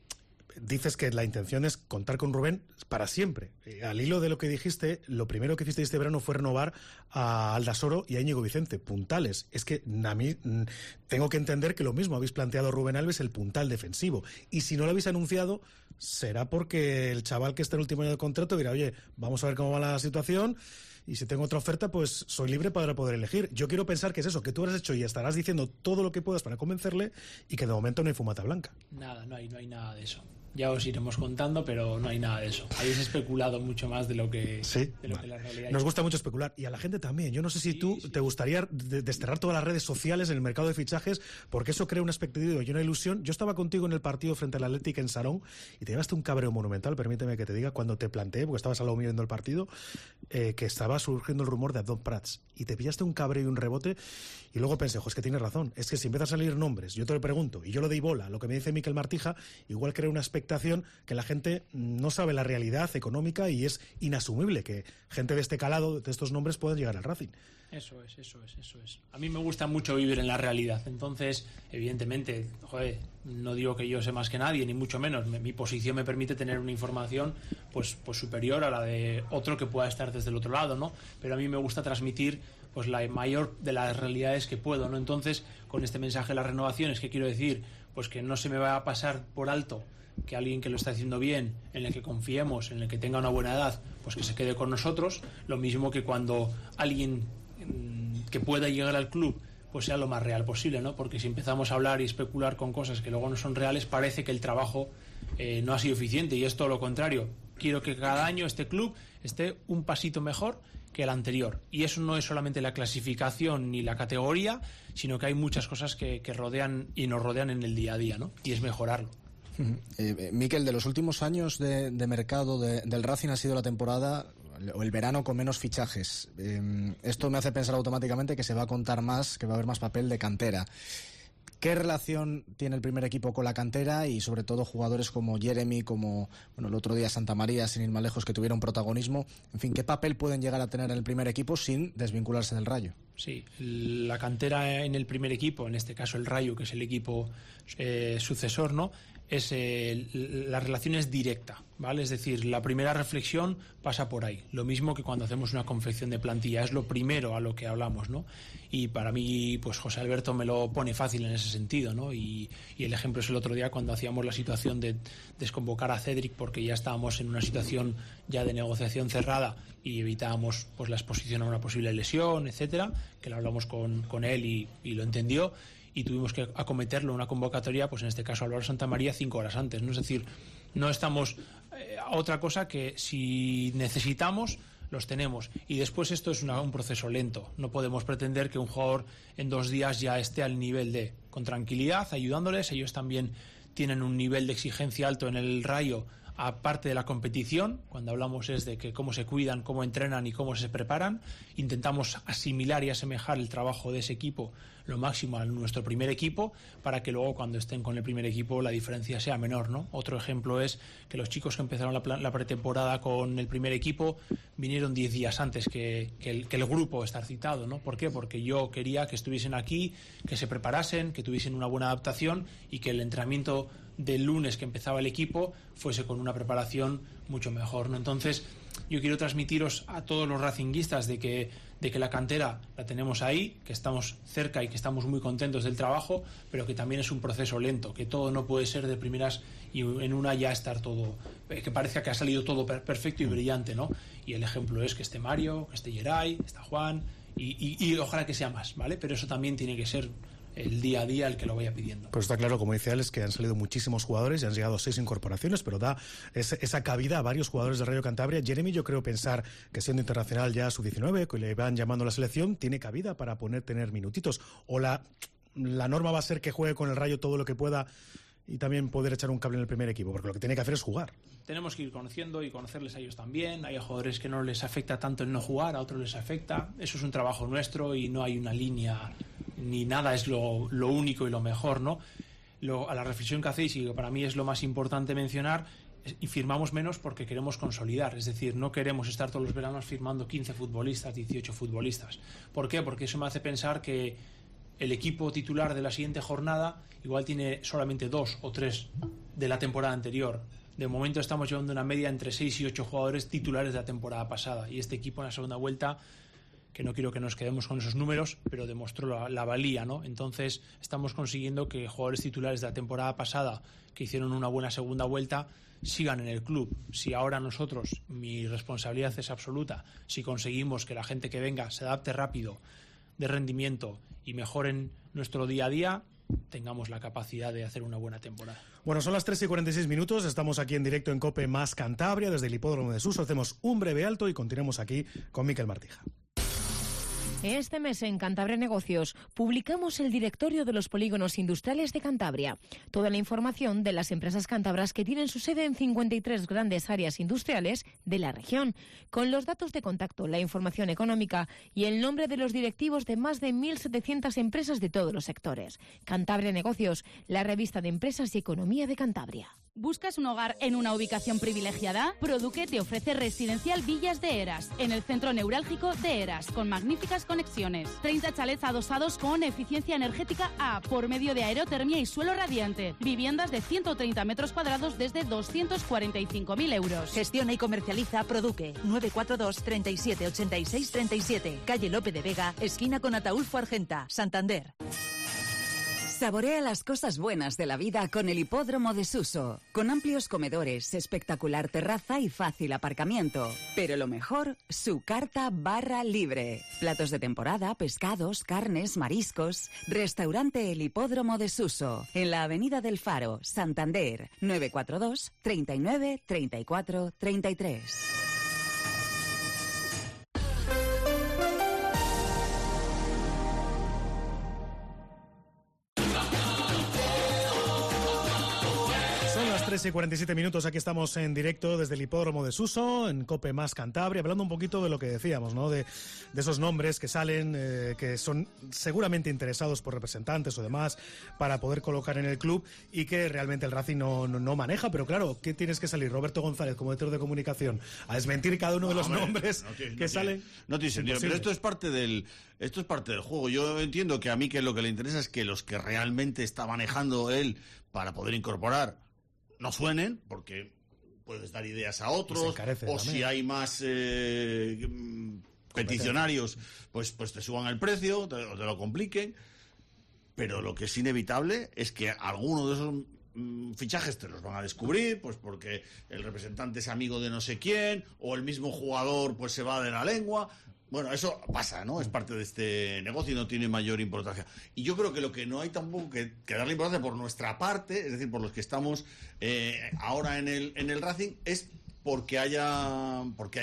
dices que la intención es contar con Rubén para siempre. Al hilo de lo que dijiste, lo primero que hiciste este verano fue renovar a Aldasoro y a Íñigo Vicente, puntales. Es que a mí tengo que entender que lo mismo habéis planteado a Rubén Alves el puntal defensivo. Y si no lo habéis anunciado, será porque el chaval que está en el último año de contrato dirá, oye, vamos a ver cómo va la situación. Y si tengo otra oferta, pues soy libre para poder elegir. Yo quiero pensar que es eso, que tú has hecho y estarás diciendo todo lo que puedas para convencerle y que de momento no hay fumata blanca.
Nada, no hay nada de eso. Ya os iremos contando, pero no hay nada de eso. Habéis especulado mucho más de lo que,
sí,
de lo que la realidad.
Nos gusta mucho especular. Y a la gente también. Yo no sé si te gustaría desterrar todas las redes sociales en el mercado de fichajes, porque eso crea una expectativa y una ilusión. Yo estaba contigo en el partido frente al Athletic en Sarón y te llevaste un cabreo monumental, permíteme que te diga, cuando te planteé, porque estabas al lado mío viendo el partido, que estaba surgiendo el rumor de Abdón Prats. Y te pillaste un cabreo y un rebote. Y luego pensé, es que tienes razón. Es que si empiezan a salir nombres, yo te lo pregunto, y yo lo doy bola, lo que me dice Miquel Martija, igual crea una expectación que la gente no sabe la realidad económica y es inasumible que gente de este calado, de estos nombres, puedan llegar al Racing.
Eso es. A mí me gusta mucho vivir en la realidad. Entonces, evidentemente, no digo que yo sé más que nadie, ni mucho menos. Mi posición me permite tener una información pues superior a la de otro que pueda estar desde el otro lado, ¿no? Pero a mí me gusta transmitir pues la mayor de las realidades que puedo, ¿no? Entonces, con este mensaje de las renovaciones, ¿qué quiero decir? Pues que no se me va a pasar por alto que alguien que lo está haciendo bien, en el que confiemos, en el que tenga una buena edad, pues que se quede con nosotros. Lo mismo que cuando alguien que pueda llegar al club pues sea lo más real posible, ¿no? Porque si empezamos a hablar y especular con cosas que luego no son reales, parece que el trabajo no ha sido eficiente, y es todo lo contrario. Quiero que cada año este club esté un pasito mejor que el anterior, y eso no es solamente la clasificación ni la categoría, sino que hay muchas cosas que rodean y nos rodean en el día a día, ¿no? Y es mejorarlo.
Miquel, de los últimos años de mercado del Racing ha sido la temporada o el verano con menos fichajes. Esto me hace pensar automáticamente que se va a contar más, que va a haber más papel de cantera. ¿Qué relación tiene el primer equipo con la cantera y sobre todo jugadores como Jeremy, como el otro día Santa María, sin ir más lejos, que tuvieron protagonismo? En fin, ¿qué papel pueden llegar a tener en el primer equipo sin desvincularse del Rayo?
Sí, la cantera en el primer equipo, en este caso el Rayo, que es el equipo sucesor, ¿no? La relación es directa, ¿vale? Es decir, la primera reflexión pasa por ahí. Lo mismo que cuando hacemos una confección de plantilla, es lo primero a lo que hablamos, ¿no? Y para mí, pues José Alberto me lo pone fácil en ese sentido, ¿no? Y el ejemplo es el otro día cuando hacíamos la situación de desconvocar a Cédric, porque ya estábamos en una situación ya de negociación cerrada y evitábamos pues la exposición a una posible lesión, etcétera, que lo hablamos con él y lo entendió. Y tuvimos que acometerlo en una convocatoria, pues en este caso Álvaro Santamaría, 5 horas antes, ¿no? Es decir, no estamos a otra cosa que si necesitamos, los tenemos. Y después esto es un proceso lento. No podemos pretender que un jugador en 2 días ya esté al nivel con tranquilidad, ayudándoles. Ellos también tienen un nivel de exigencia alto en el Rayo, aparte de la competición. Cuando hablamos es de que cómo se cuidan, cómo entrenan y cómo se preparan. Intentamos asimilar y asemejar el trabajo de ese equipo lo máximo a nuestro primer equipo, para que luego cuando estén con el primer equipo la diferencia sea menor, ¿no? Otro ejemplo es que los chicos que empezaron la pretemporada con el primer equipo vinieron 10 días antes que el grupo estar citado, ¿no? ¿Por qué? Porque yo quería que estuviesen aquí, que se preparasen, que tuviesen una buena adaptación y que el entrenamiento del lunes que empezaba el equipo fuese con una preparación mucho mejor, ¿no? Entonces yo quiero transmitiros a todos los racinguistas de que la cantera la tenemos ahí, que estamos cerca y que estamos muy contentos del trabajo, pero que también es un proceso lento, que todo no puede ser de primeras y en una ya estar todo, que parezca que ha salido todo perfecto y brillante, ¿no? Y el ejemplo es que esté Mario, que esté Geray, está Juan y ojalá que sea más, ¿vale? Pero eso también tiene que ser el día a día el que lo vaya pidiendo.
Pues está claro, como dice Alex, que han salido muchísimos jugadores y han llegado 6 incorporaciones, pero da esa cabida a varios jugadores del Rayo Cantabria. Jeremy, yo creo pensar que siendo internacional ya sub-19, que le van llamando a la selección, tiene cabida para tener minutitos. O la norma va a ser que juegue con el Rayo todo lo que pueda y también poder echar un cable en el primer equipo, porque lo que tiene que hacer es jugar.
Tenemos que ir conociendo y conocerles a ellos también. Hay jugadores que no les afecta tanto el no jugar, a otros les afecta. Eso es un trabajo nuestro y no hay una línea ni nada es lo único y lo mejor, ¿no? A la reflexión que hacéis, y que para mí es lo más importante mencionar, y firmamos menos porque queremos consolidar, es decir, no queremos estar todos los veranos firmando 15 futbolistas, 18 futbolistas. ¿Por qué? Porque eso me hace pensar que el equipo titular de la siguiente jornada igual tiene solamente 2 o 3 de la temporada anterior. De momento estamos llevando una media entre 6 y 8 jugadores titulares de la temporada pasada, y este equipo en la segunda vuelta, que no quiero que nos quedemos con esos números, pero demostró la valía, ¿no? Entonces estamos consiguiendo que jugadores titulares de la temporada pasada, que hicieron una buena segunda vuelta, sigan en el club. Si ahora nosotros, mi responsabilidad es absoluta, si conseguimos que la gente que venga se adapte rápido, de rendimiento y mejoren nuestro día a día, tengamos la capacidad de hacer una buena temporada.
Bueno, son las 3:46, estamos aquí en directo en COPE más Cantabria, desde el Hipódromo de Suso. Hacemos un breve alto y continuamos aquí con Miquel Martija.
Este mes en Cantabria Negocios publicamos el directorio de los polígonos industriales de Cantabria. Toda la información de las empresas cántabras que tienen su sede en 53 grandes áreas industriales de la región, con los datos de contacto, la información económica y el nombre de los directivos de más de 1.700 empresas de todos los sectores. Cantabria Negocios, la revista de empresas y economía de Cantabria.
¿Buscas un hogar en una ubicación privilegiada? Produque te ofrece Residencial Villas de Eras, en el centro neurálgico de Eras, con magníficas conexiones. 30 chalets adosados con eficiencia energética A, por medio de aerotermia y suelo radiante. Viviendas de 130 metros cuadrados desde 245.000 euros.
Gestiona y comercializa Produque. 942 37 86 37. Calle Lope de Vega, esquina con Ataúlfo Argenta, Santander.
Saborea las cosas buenas de la vida con el Hipódromo de Suso, con amplios comedores, espectacular terraza y fácil aparcamiento. Pero lo mejor, su carta barra libre. Platos de temporada, pescados, carnes, mariscos. Restaurante El Hipódromo de Suso, en la Avenida del Faro, Santander, 942 39 34 33.
Son las 3:47, aquí estamos en directo desde el Hipódromo de Suso, en COPE más Cantabria, hablando un poquito de lo que decíamos, ¿no? De esos nombres que salen, que son seguramente interesados por representantes o demás para poder colocar en el club y que realmente el Racing no maneja. Pero claro, ¿qué tienes que salir Roberto González como director de comunicación a desmentir cada uno de los nombres que salen?
No tiene sentido, pero esto es parte del juego. Yo entiendo que a mí que lo que le interesa es que los que realmente está manejando él para poder incorporar no suenen, porque puedes dar ideas a otros, o también, si hay más peticionarios, pues te suban el precio, te lo compliquen. Pero lo que es inevitable es que alguno de esos fichajes te los van a descubrir, pues porque el representante es amigo de no sé quién, o el mismo jugador pues se va de la lengua. Bueno, eso pasa, ¿no? Es parte de este negocio y no tiene mayor importancia. Y yo creo que lo que no hay tampoco que darle importancia por nuestra parte, es decir, por los que estamos ahora en el Racing, es porque haya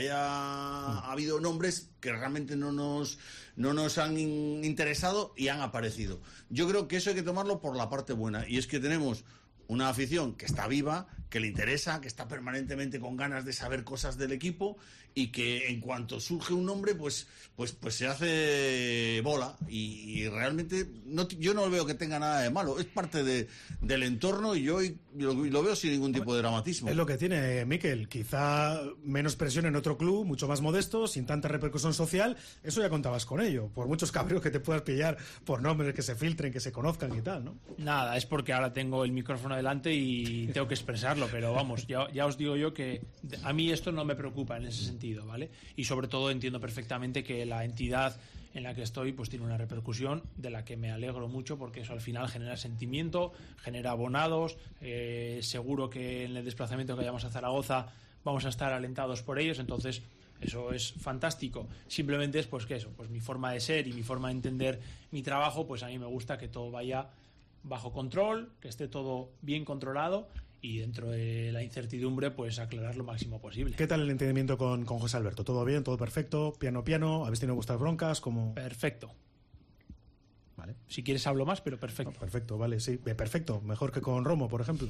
habido nombres que realmente no nos han interesado y han aparecido. Yo creo que eso hay que tomarlo por la parte buena, y es que tenemos una afición que está viva, que le interesa, que está permanentemente con ganas de saber cosas del equipo, y que en cuanto surge un nombre pues se hace bola, y realmente yo no veo que tenga nada de malo, es parte del entorno, y yo lo veo sin ningún tipo de dramatismo.
Es lo que tiene Miquel, quizá menos presión en otro club, mucho más modesto, sin tanta repercusión social. Eso ya contabas con ello, por muchos cabreos que te puedas pillar por nombres que se filtren, que se conozcan y tal, ¿no?
Nada, es porque ahora tengo el micrófono delante y tengo que expresarlo, pero vamos, ya os digo yo que a mí esto no me preocupa en ese sentido, ¿vale? Y sobre todo entiendo perfectamente que la entidad en la que estoy pues tiene una repercusión de la que me alegro mucho, porque eso al final genera sentimiento, genera abonados, seguro que en el desplazamiento que vayamos a Zaragoza vamos a estar alentados por ellos, entonces Eso es fantástico. Simplemente es pues que eso, pues mi forma de ser y mi forma de entender mi trabajo, pues a mí me gusta que todo vaya bajo control, que esté todo bien controlado y dentro de la incertidumbre pues aclarar lo máximo posible.
¿Qué tal el entendimiento con José Alberto? ¿Todo bien? ¿Todo perfecto? ¿Piano? ¿Habéis tenido vuestras broncas? ¿Cómo?
Perfecto.
Vale.
Si quieres hablo más, pero perfecto.
No, perfecto, vale, sí. Perfecto. Mejor que con Romo, por ejemplo.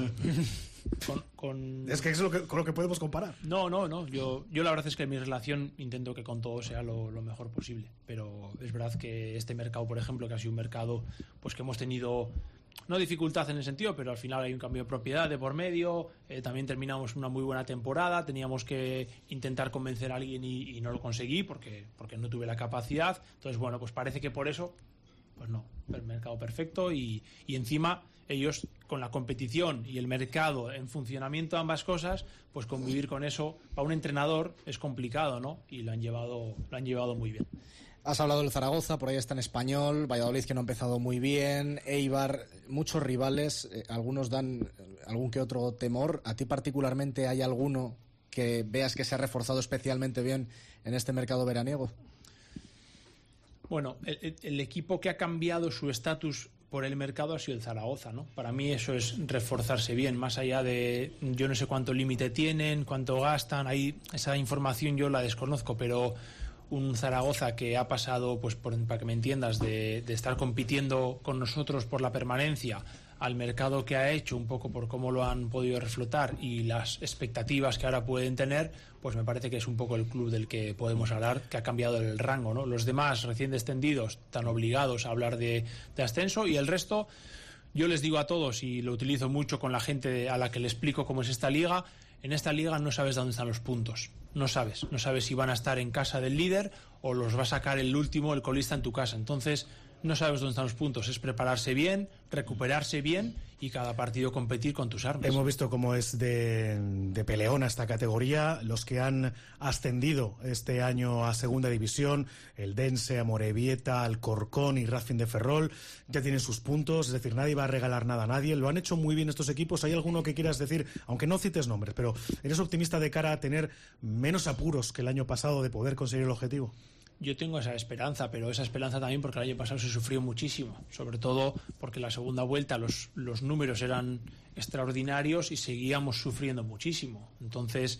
Es que es con lo que podemos comparar.
No. Yo la verdad es que en mi relación intento que con todo sea lo mejor posible. Pero es verdad que este mercado, por ejemplo, que ha sido un mercado pues que hemos tenido... No dificultad en el sentido, pero al final hay un cambio de propiedad de por medio, también terminamos una muy buena temporada, teníamos que intentar convencer a alguien y no lo conseguí porque no tuve la capacidad. Entonces, bueno, pues parece que por eso, pues no, el mercado perfecto y encima ellos con la competición y el mercado en funcionamiento, ambas cosas, pues convivir con eso para un entrenador es complicado, ¿no? Y lo han llevado muy bien.
Has hablado del Zaragoza, por ahí está en Español, Valladolid que no ha empezado muy bien, Eibar, muchos rivales, algunos dan algún que otro temor. ¿A ti particularmente hay alguno que veas que se ha reforzado especialmente bien en este mercado veraniego?
Bueno, el equipo que ha cambiado su estatus por el mercado ha sido el Zaragoza, ¿no? Para mí eso es reforzarse bien, más allá de yo no sé cuánto límite tienen, cuánto gastan, ahí esa información yo la desconozco, pero un Zaragoza que ha pasado, pues para que me entiendas, de estar compitiendo con nosotros por la permanencia al mercado que ha hecho, un poco por cómo lo han podido reflotar y las expectativas que ahora pueden tener, pues me parece que es un poco el club del que podemos hablar, que ha cambiado el rango, ¿no? Los demás recién descendidos están obligados a hablar de ascenso y el resto, yo les digo a todos y lo utilizo mucho con la gente a la que le explico cómo es esta liga, en esta liga no sabes dónde están los puntos. No sabes si van a estar en casa del líder o los va a sacar el último, el colista en tu casa. Entonces no sabes dónde están los puntos. Es prepararse bien, recuperarse bien y cada partido competir con tus armas.
Hemos visto cómo es de peleona esta categoría. Los que han ascendido este año a Segunda División, el Dense, Amorebieta, Alcorcón y Racing de Ferrol, ya tienen sus puntos. Es decir, nadie va a regalar nada a nadie. Lo han hecho muy bien estos equipos. ¿Hay alguno que quieras decir, aunque no cites nombres, pero eres optimista de cara a tener menos apuros que el año pasado de poder conseguir el objetivo?
Yo tengo esa esperanza, pero esa esperanza también porque el año pasado se sufrió muchísimo, sobre todo porque la segunda vuelta los números eran extraordinarios y seguíamos sufriendo muchísimo. Entonces,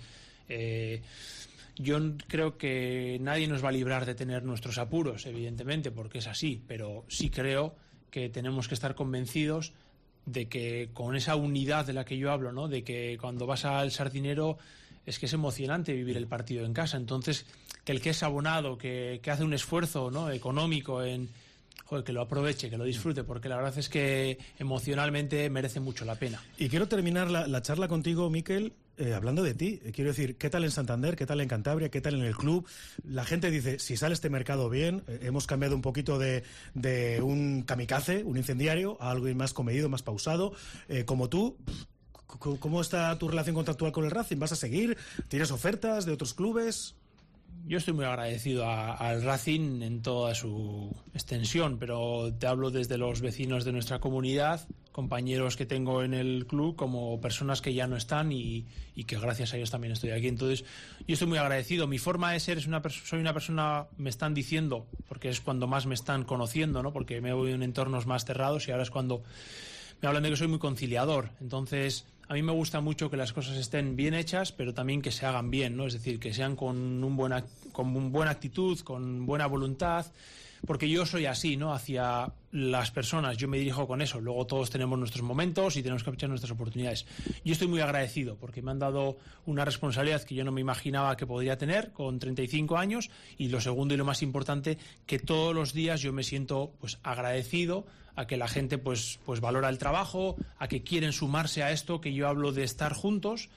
yo creo que nadie nos va a librar de tener nuestros apuros, evidentemente, porque es así, pero sí creo que tenemos que estar convencidos de que con esa unidad de la que yo hablo, ¿no? De que cuando vas al Sardinero es que es emocionante vivir el partido en casa. Entonces, que el que es abonado, que hace un esfuerzo, ¿no?, económico que lo aproveche, que lo disfrute, porque la verdad es que emocionalmente merece mucho la pena.
Y quiero terminar la charla contigo, Mikel, hablando de ti. Quiero decir, ¿qué tal en Santander? ¿Qué tal en Cantabria? ¿Qué tal en el club? La gente dice, si sale este mercado bien, hemos cambiado un poquito de un kamikaze, un incendiario, a algo más comedido, más pausado. Como tú, ¿cómo está tu relación contractual con el Racing? ¿Vas a seguir? ¿Tienes ofertas de otros clubes?
Yo estoy muy agradecido al Racing en toda su extensión, pero te hablo desde los vecinos de nuestra comunidad, compañeros que tengo en el club, como personas que ya no están y que gracias a ellos también estoy aquí. Entonces, yo estoy muy agradecido. Mi forma de ser soy una persona, me están diciendo, porque es cuando más me están conociendo, ¿no? Porque me voy en entornos más cerrados y ahora es cuando me hablan de que soy muy conciliador. Entonces, a mí me gusta mucho que las cosas estén bien hechas, pero también que se hagan bien, ¿no? Es decir, que sean con buena actitud, con buena voluntad, porque yo soy así, ¿no? Hacia las personas, yo me dirijo con eso. Luego todos tenemos nuestros momentos y tenemos que aprovechar nuestras oportunidades. Yo estoy muy agradecido porque me han dado una responsabilidad que yo no me imaginaba que podría tener con 35 años y lo segundo y lo más importante, que todos los días yo me siento pues agradecido a que la gente pues valora el trabajo, a que quieren sumarse a esto, que yo hablo de estar juntos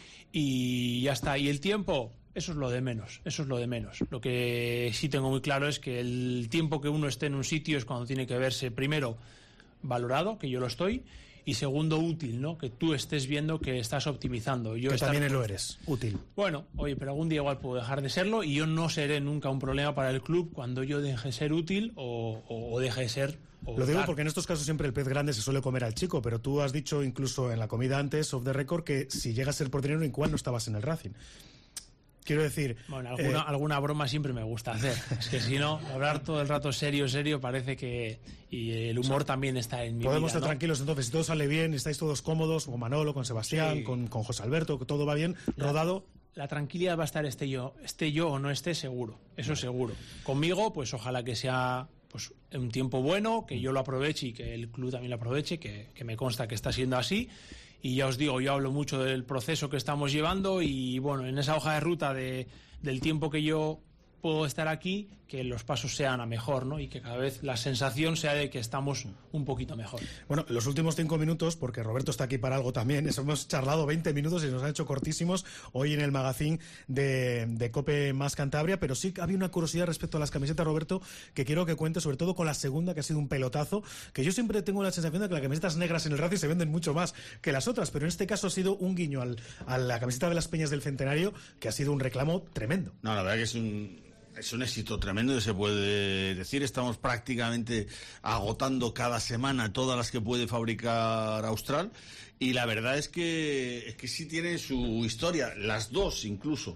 y ya está. Y el tiempo, eso es lo de menos, Lo que sí tengo muy claro es que el tiempo que uno esté en un sitio es cuando tiene que verse, primero, valorado, que yo lo estoy, y segundo, útil, ¿no? Que tú estés viendo que estás optimizando.
Que también lo eres, útil.
Bueno, oye, pero algún día igual puedo dejar de serlo y yo no seré nunca un problema para el club cuando yo deje de ser útil o deje de ser...
Lo digo porque en estos casos siempre el pez grande se suele comer al chico, pero tú has dicho incluso en la comida antes, off the record, que si llegas a ser por dinero, igual no estabas en el Racing. quiero decir...
Bueno, alguna broma siempre me gusta hacer. Es que si no, hablar todo el rato serio, parece que... Y el humor también está en mi vida,
podemos estar
¿no?
tranquilos, entonces, si todo sale bien, estáis todos cómodos, con Manolo, con Sebastián,
Sí.
con José Alberto, que todo va bien, rodado...
La tranquilidad va a estar esté yo o no esté, seguro, eso seguro. Conmigo, pues ojalá que sea pues un tiempo bueno, que yo lo aproveche y que el club también lo aproveche, que me consta que está siendo así. Y ya os digo, yo hablo mucho del proceso que estamos llevando y bueno, en esa hoja de ruta del tiempo que yo puedo estar aquí, que los pasos sean a mejor, ¿no? Y que cada vez la sensación sea de que estamos un poquito mejor.
Bueno, los últimos 5 minutos, porque Roberto está aquí para algo también, hemos charlado 20 minutos y nos han hecho cortísimos hoy en el magazine de COPE Más Cantabria, pero sí había una curiosidad respecto a las camisetas, Roberto, que quiero que cuente, sobre todo con la segunda, que ha sido un pelotazo, que yo siempre tengo la sensación de que las camisetas negras en el Racing se venden mucho más que las otras, pero en este caso ha sido un guiño a la camiseta de las Peñas del Centenario, que ha sido un reclamo tremendo.
No, la verdad que es un éxito tremendo, se puede decir. Estamos prácticamente agotando cada semana todas las que puede fabricar Austral. Y la verdad es que sí tiene su historia, las dos incluso.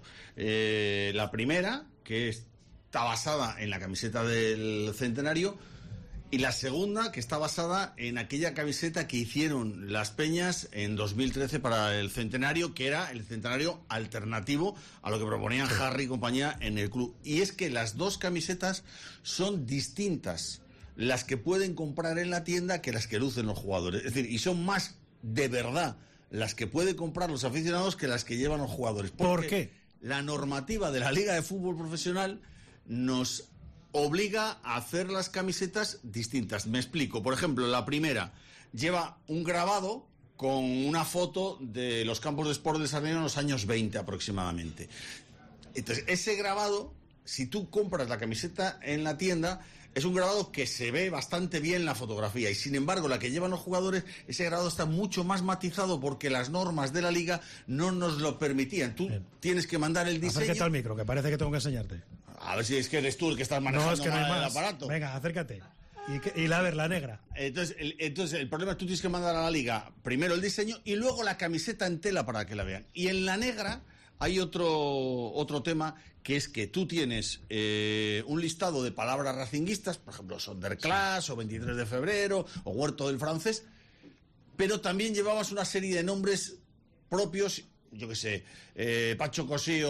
La primera, que está basada en la camiseta del Centenario, y la segunda, que está basada en aquella camiseta que hicieron las Peñas en 2013 para el Centenario, que era el Centenario alternativo a lo que proponían Harry y compañía en el club. Y es que las dos camisetas son distintas, las que pueden comprar en la tienda, que las que lucen los jugadores. Es decir, y son más de verdad las que pueden comprar los aficionados que las que llevan los jugadores.
¿Por qué?
La normativa de la Liga de Fútbol Profesional nos obliga a hacer las camisetas distintas. Me explico. Por ejemplo, la primera lleva un grabado con una foto de los campos de Sport de Sardinero en los años 20 aproximadamente. Entonces, ese grabado, si tú compras la camiseta en la tienda, es un grabado que se ve bastante bien la fotografía, y sin embargo la que llevan los jugadores, ese grabado está mucho más matizado porque las normas de la liga no nos lo permitían. Tú tienes que mandar el diseño.
Acércate al micro, que parece que tengo que enseñarte.
A ver si es que eres tú el que estás manejando
no, es que no hay más.
el aparato.
Venga, acércate. Y la negra.
Entonces el problema es que tú tienes que mandar a la liga primero el diseño y luego la camiseta en tela para que la vean. Y en la negra hay otro tema, que es que tú tienes un listado de palabras racinguistas, por ejemplo, Sonderclass, o 23 de febrero, o Huerto del Francés, pero también llevabas una serie de nombres propios, yo qué sé, Pacho Cosío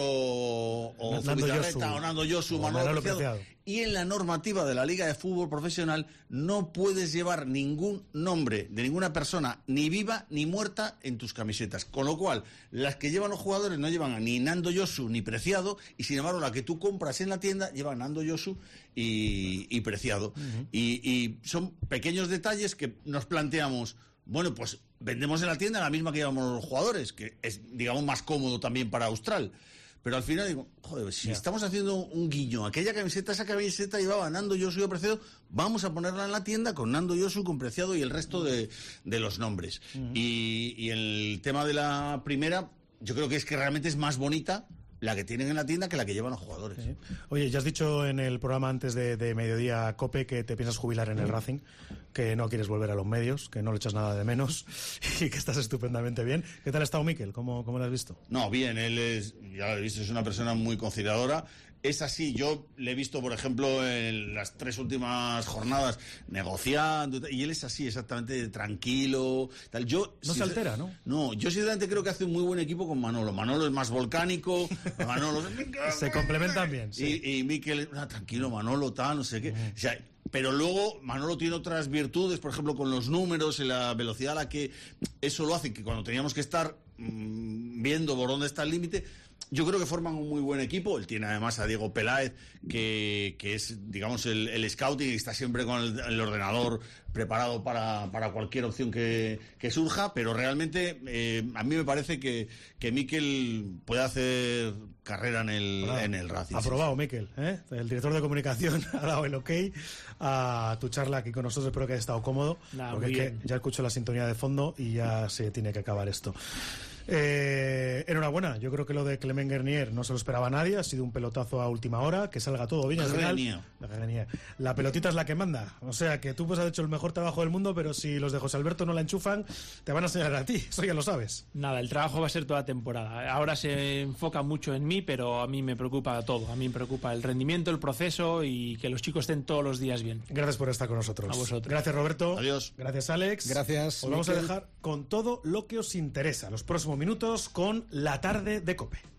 o Zubizarreta o Nando Yosu, Manolo Preciado. Y en la normativa de la Liga de Fútbol Profesional no puedes llevar ningún nombre de ninguna persona, ni viva ni muerta, en tus camisetas. Con lo cual, las que llevan los jugadores no llevan ni Nando Yosu ni Preciado, y sin embargo la que tú compras en la tienda lleva Nando Yosu y Preciado. Uh-huh. Y son pequeños detalles que nos planteamos. Bueno, pues vendemos en la tienda la misma que llevamos los jugadores, que es, digamos, más cómodo también para Austral. Pero al final digo, joder, si estamos haciendo un guiño, esa camiseta llevaba Nando Yosu y Preciado, vamos a ponerla en la tienda con Nando Yosu, con Preciado y el resto de los nombres. Uh-huh. Y el tema de la primera, yo creo que es que realmente es más bonita la que tienen en la tienda que la que llevan los jugadores. Sí.
Oye, ya has dicho en el programa antes de Mediodía COPE que te piensas jubilar en el Racing, que no quieres volver a los medios, que no le echas nada de menos y que estás estupendamente bien. ¿Qué tal ha estado Mikel? ¿Cómo lo has visto?
No, bien, ya lo he visto, es una persona muy conciliadora. Es así, yo le he visto, por ejemplo, en las 3 últimas jornadas negociando, y él es así, exactamente, tranquilo, tal.
No se altera, ¿no?
No, yo sinceramente creo que hace un muy buen equipo con Manolo. Manolo es más volcánico, Manolo
se complementan bien, sí.
Y Mikel, tranquilo, Manolo, tal, no sé qué. O sea, pero luego Manolo tiene otras virtudes, por ejemplo, con los números y la velocidad a la que eso lo hace, que cuando teníamos que estar viendo por dónde está el límite, yo creo que forman un muy buen equipo. Él tiene además a Diego Peláez, que es, digamos, el scouting, y está siempre con el ordenador preparado para cualquier opción que surja, pero realmente a mí me parece que Mikel puede hacer carrera en el Racing.
Aprobado, Mikel, ¿eh? El director de comunicación ha dado el ok a tu charla aquí con nosotros. Espero que haya estado cómodo, porque es que ya escucho la sintonía de fondo y ya se tiene que acabar esto. Enhorabuena. enhorabuena. Yo creo que lo de Clement Grenier no se lo esperaba nadie, ha sido un pelotazo a última hora, que salga todo bien al final. La pelotita es la que manda, o sea que tú pues has hecho el mejor trabajo del mundo, pero si los de José Alberto no la enchufan, te van a señalar a ti, eso ya lo sabes.
Nada, el trabajo va a ser toda temporada. Ahora se enfoca mucho en mí, pero a mí me preocupa todo. A mí me preocupa el rendimiento, el proceso y que los chicos estén todos los días bien.
Gracias por estar con nosotros.
A vosotros.
Gracias, Roberto.
Adiós.
Gracias, Alex.
Gracias.
Os vamos a dejar con todo lo que os interesa los próximos minutos con La Tarde de COPE.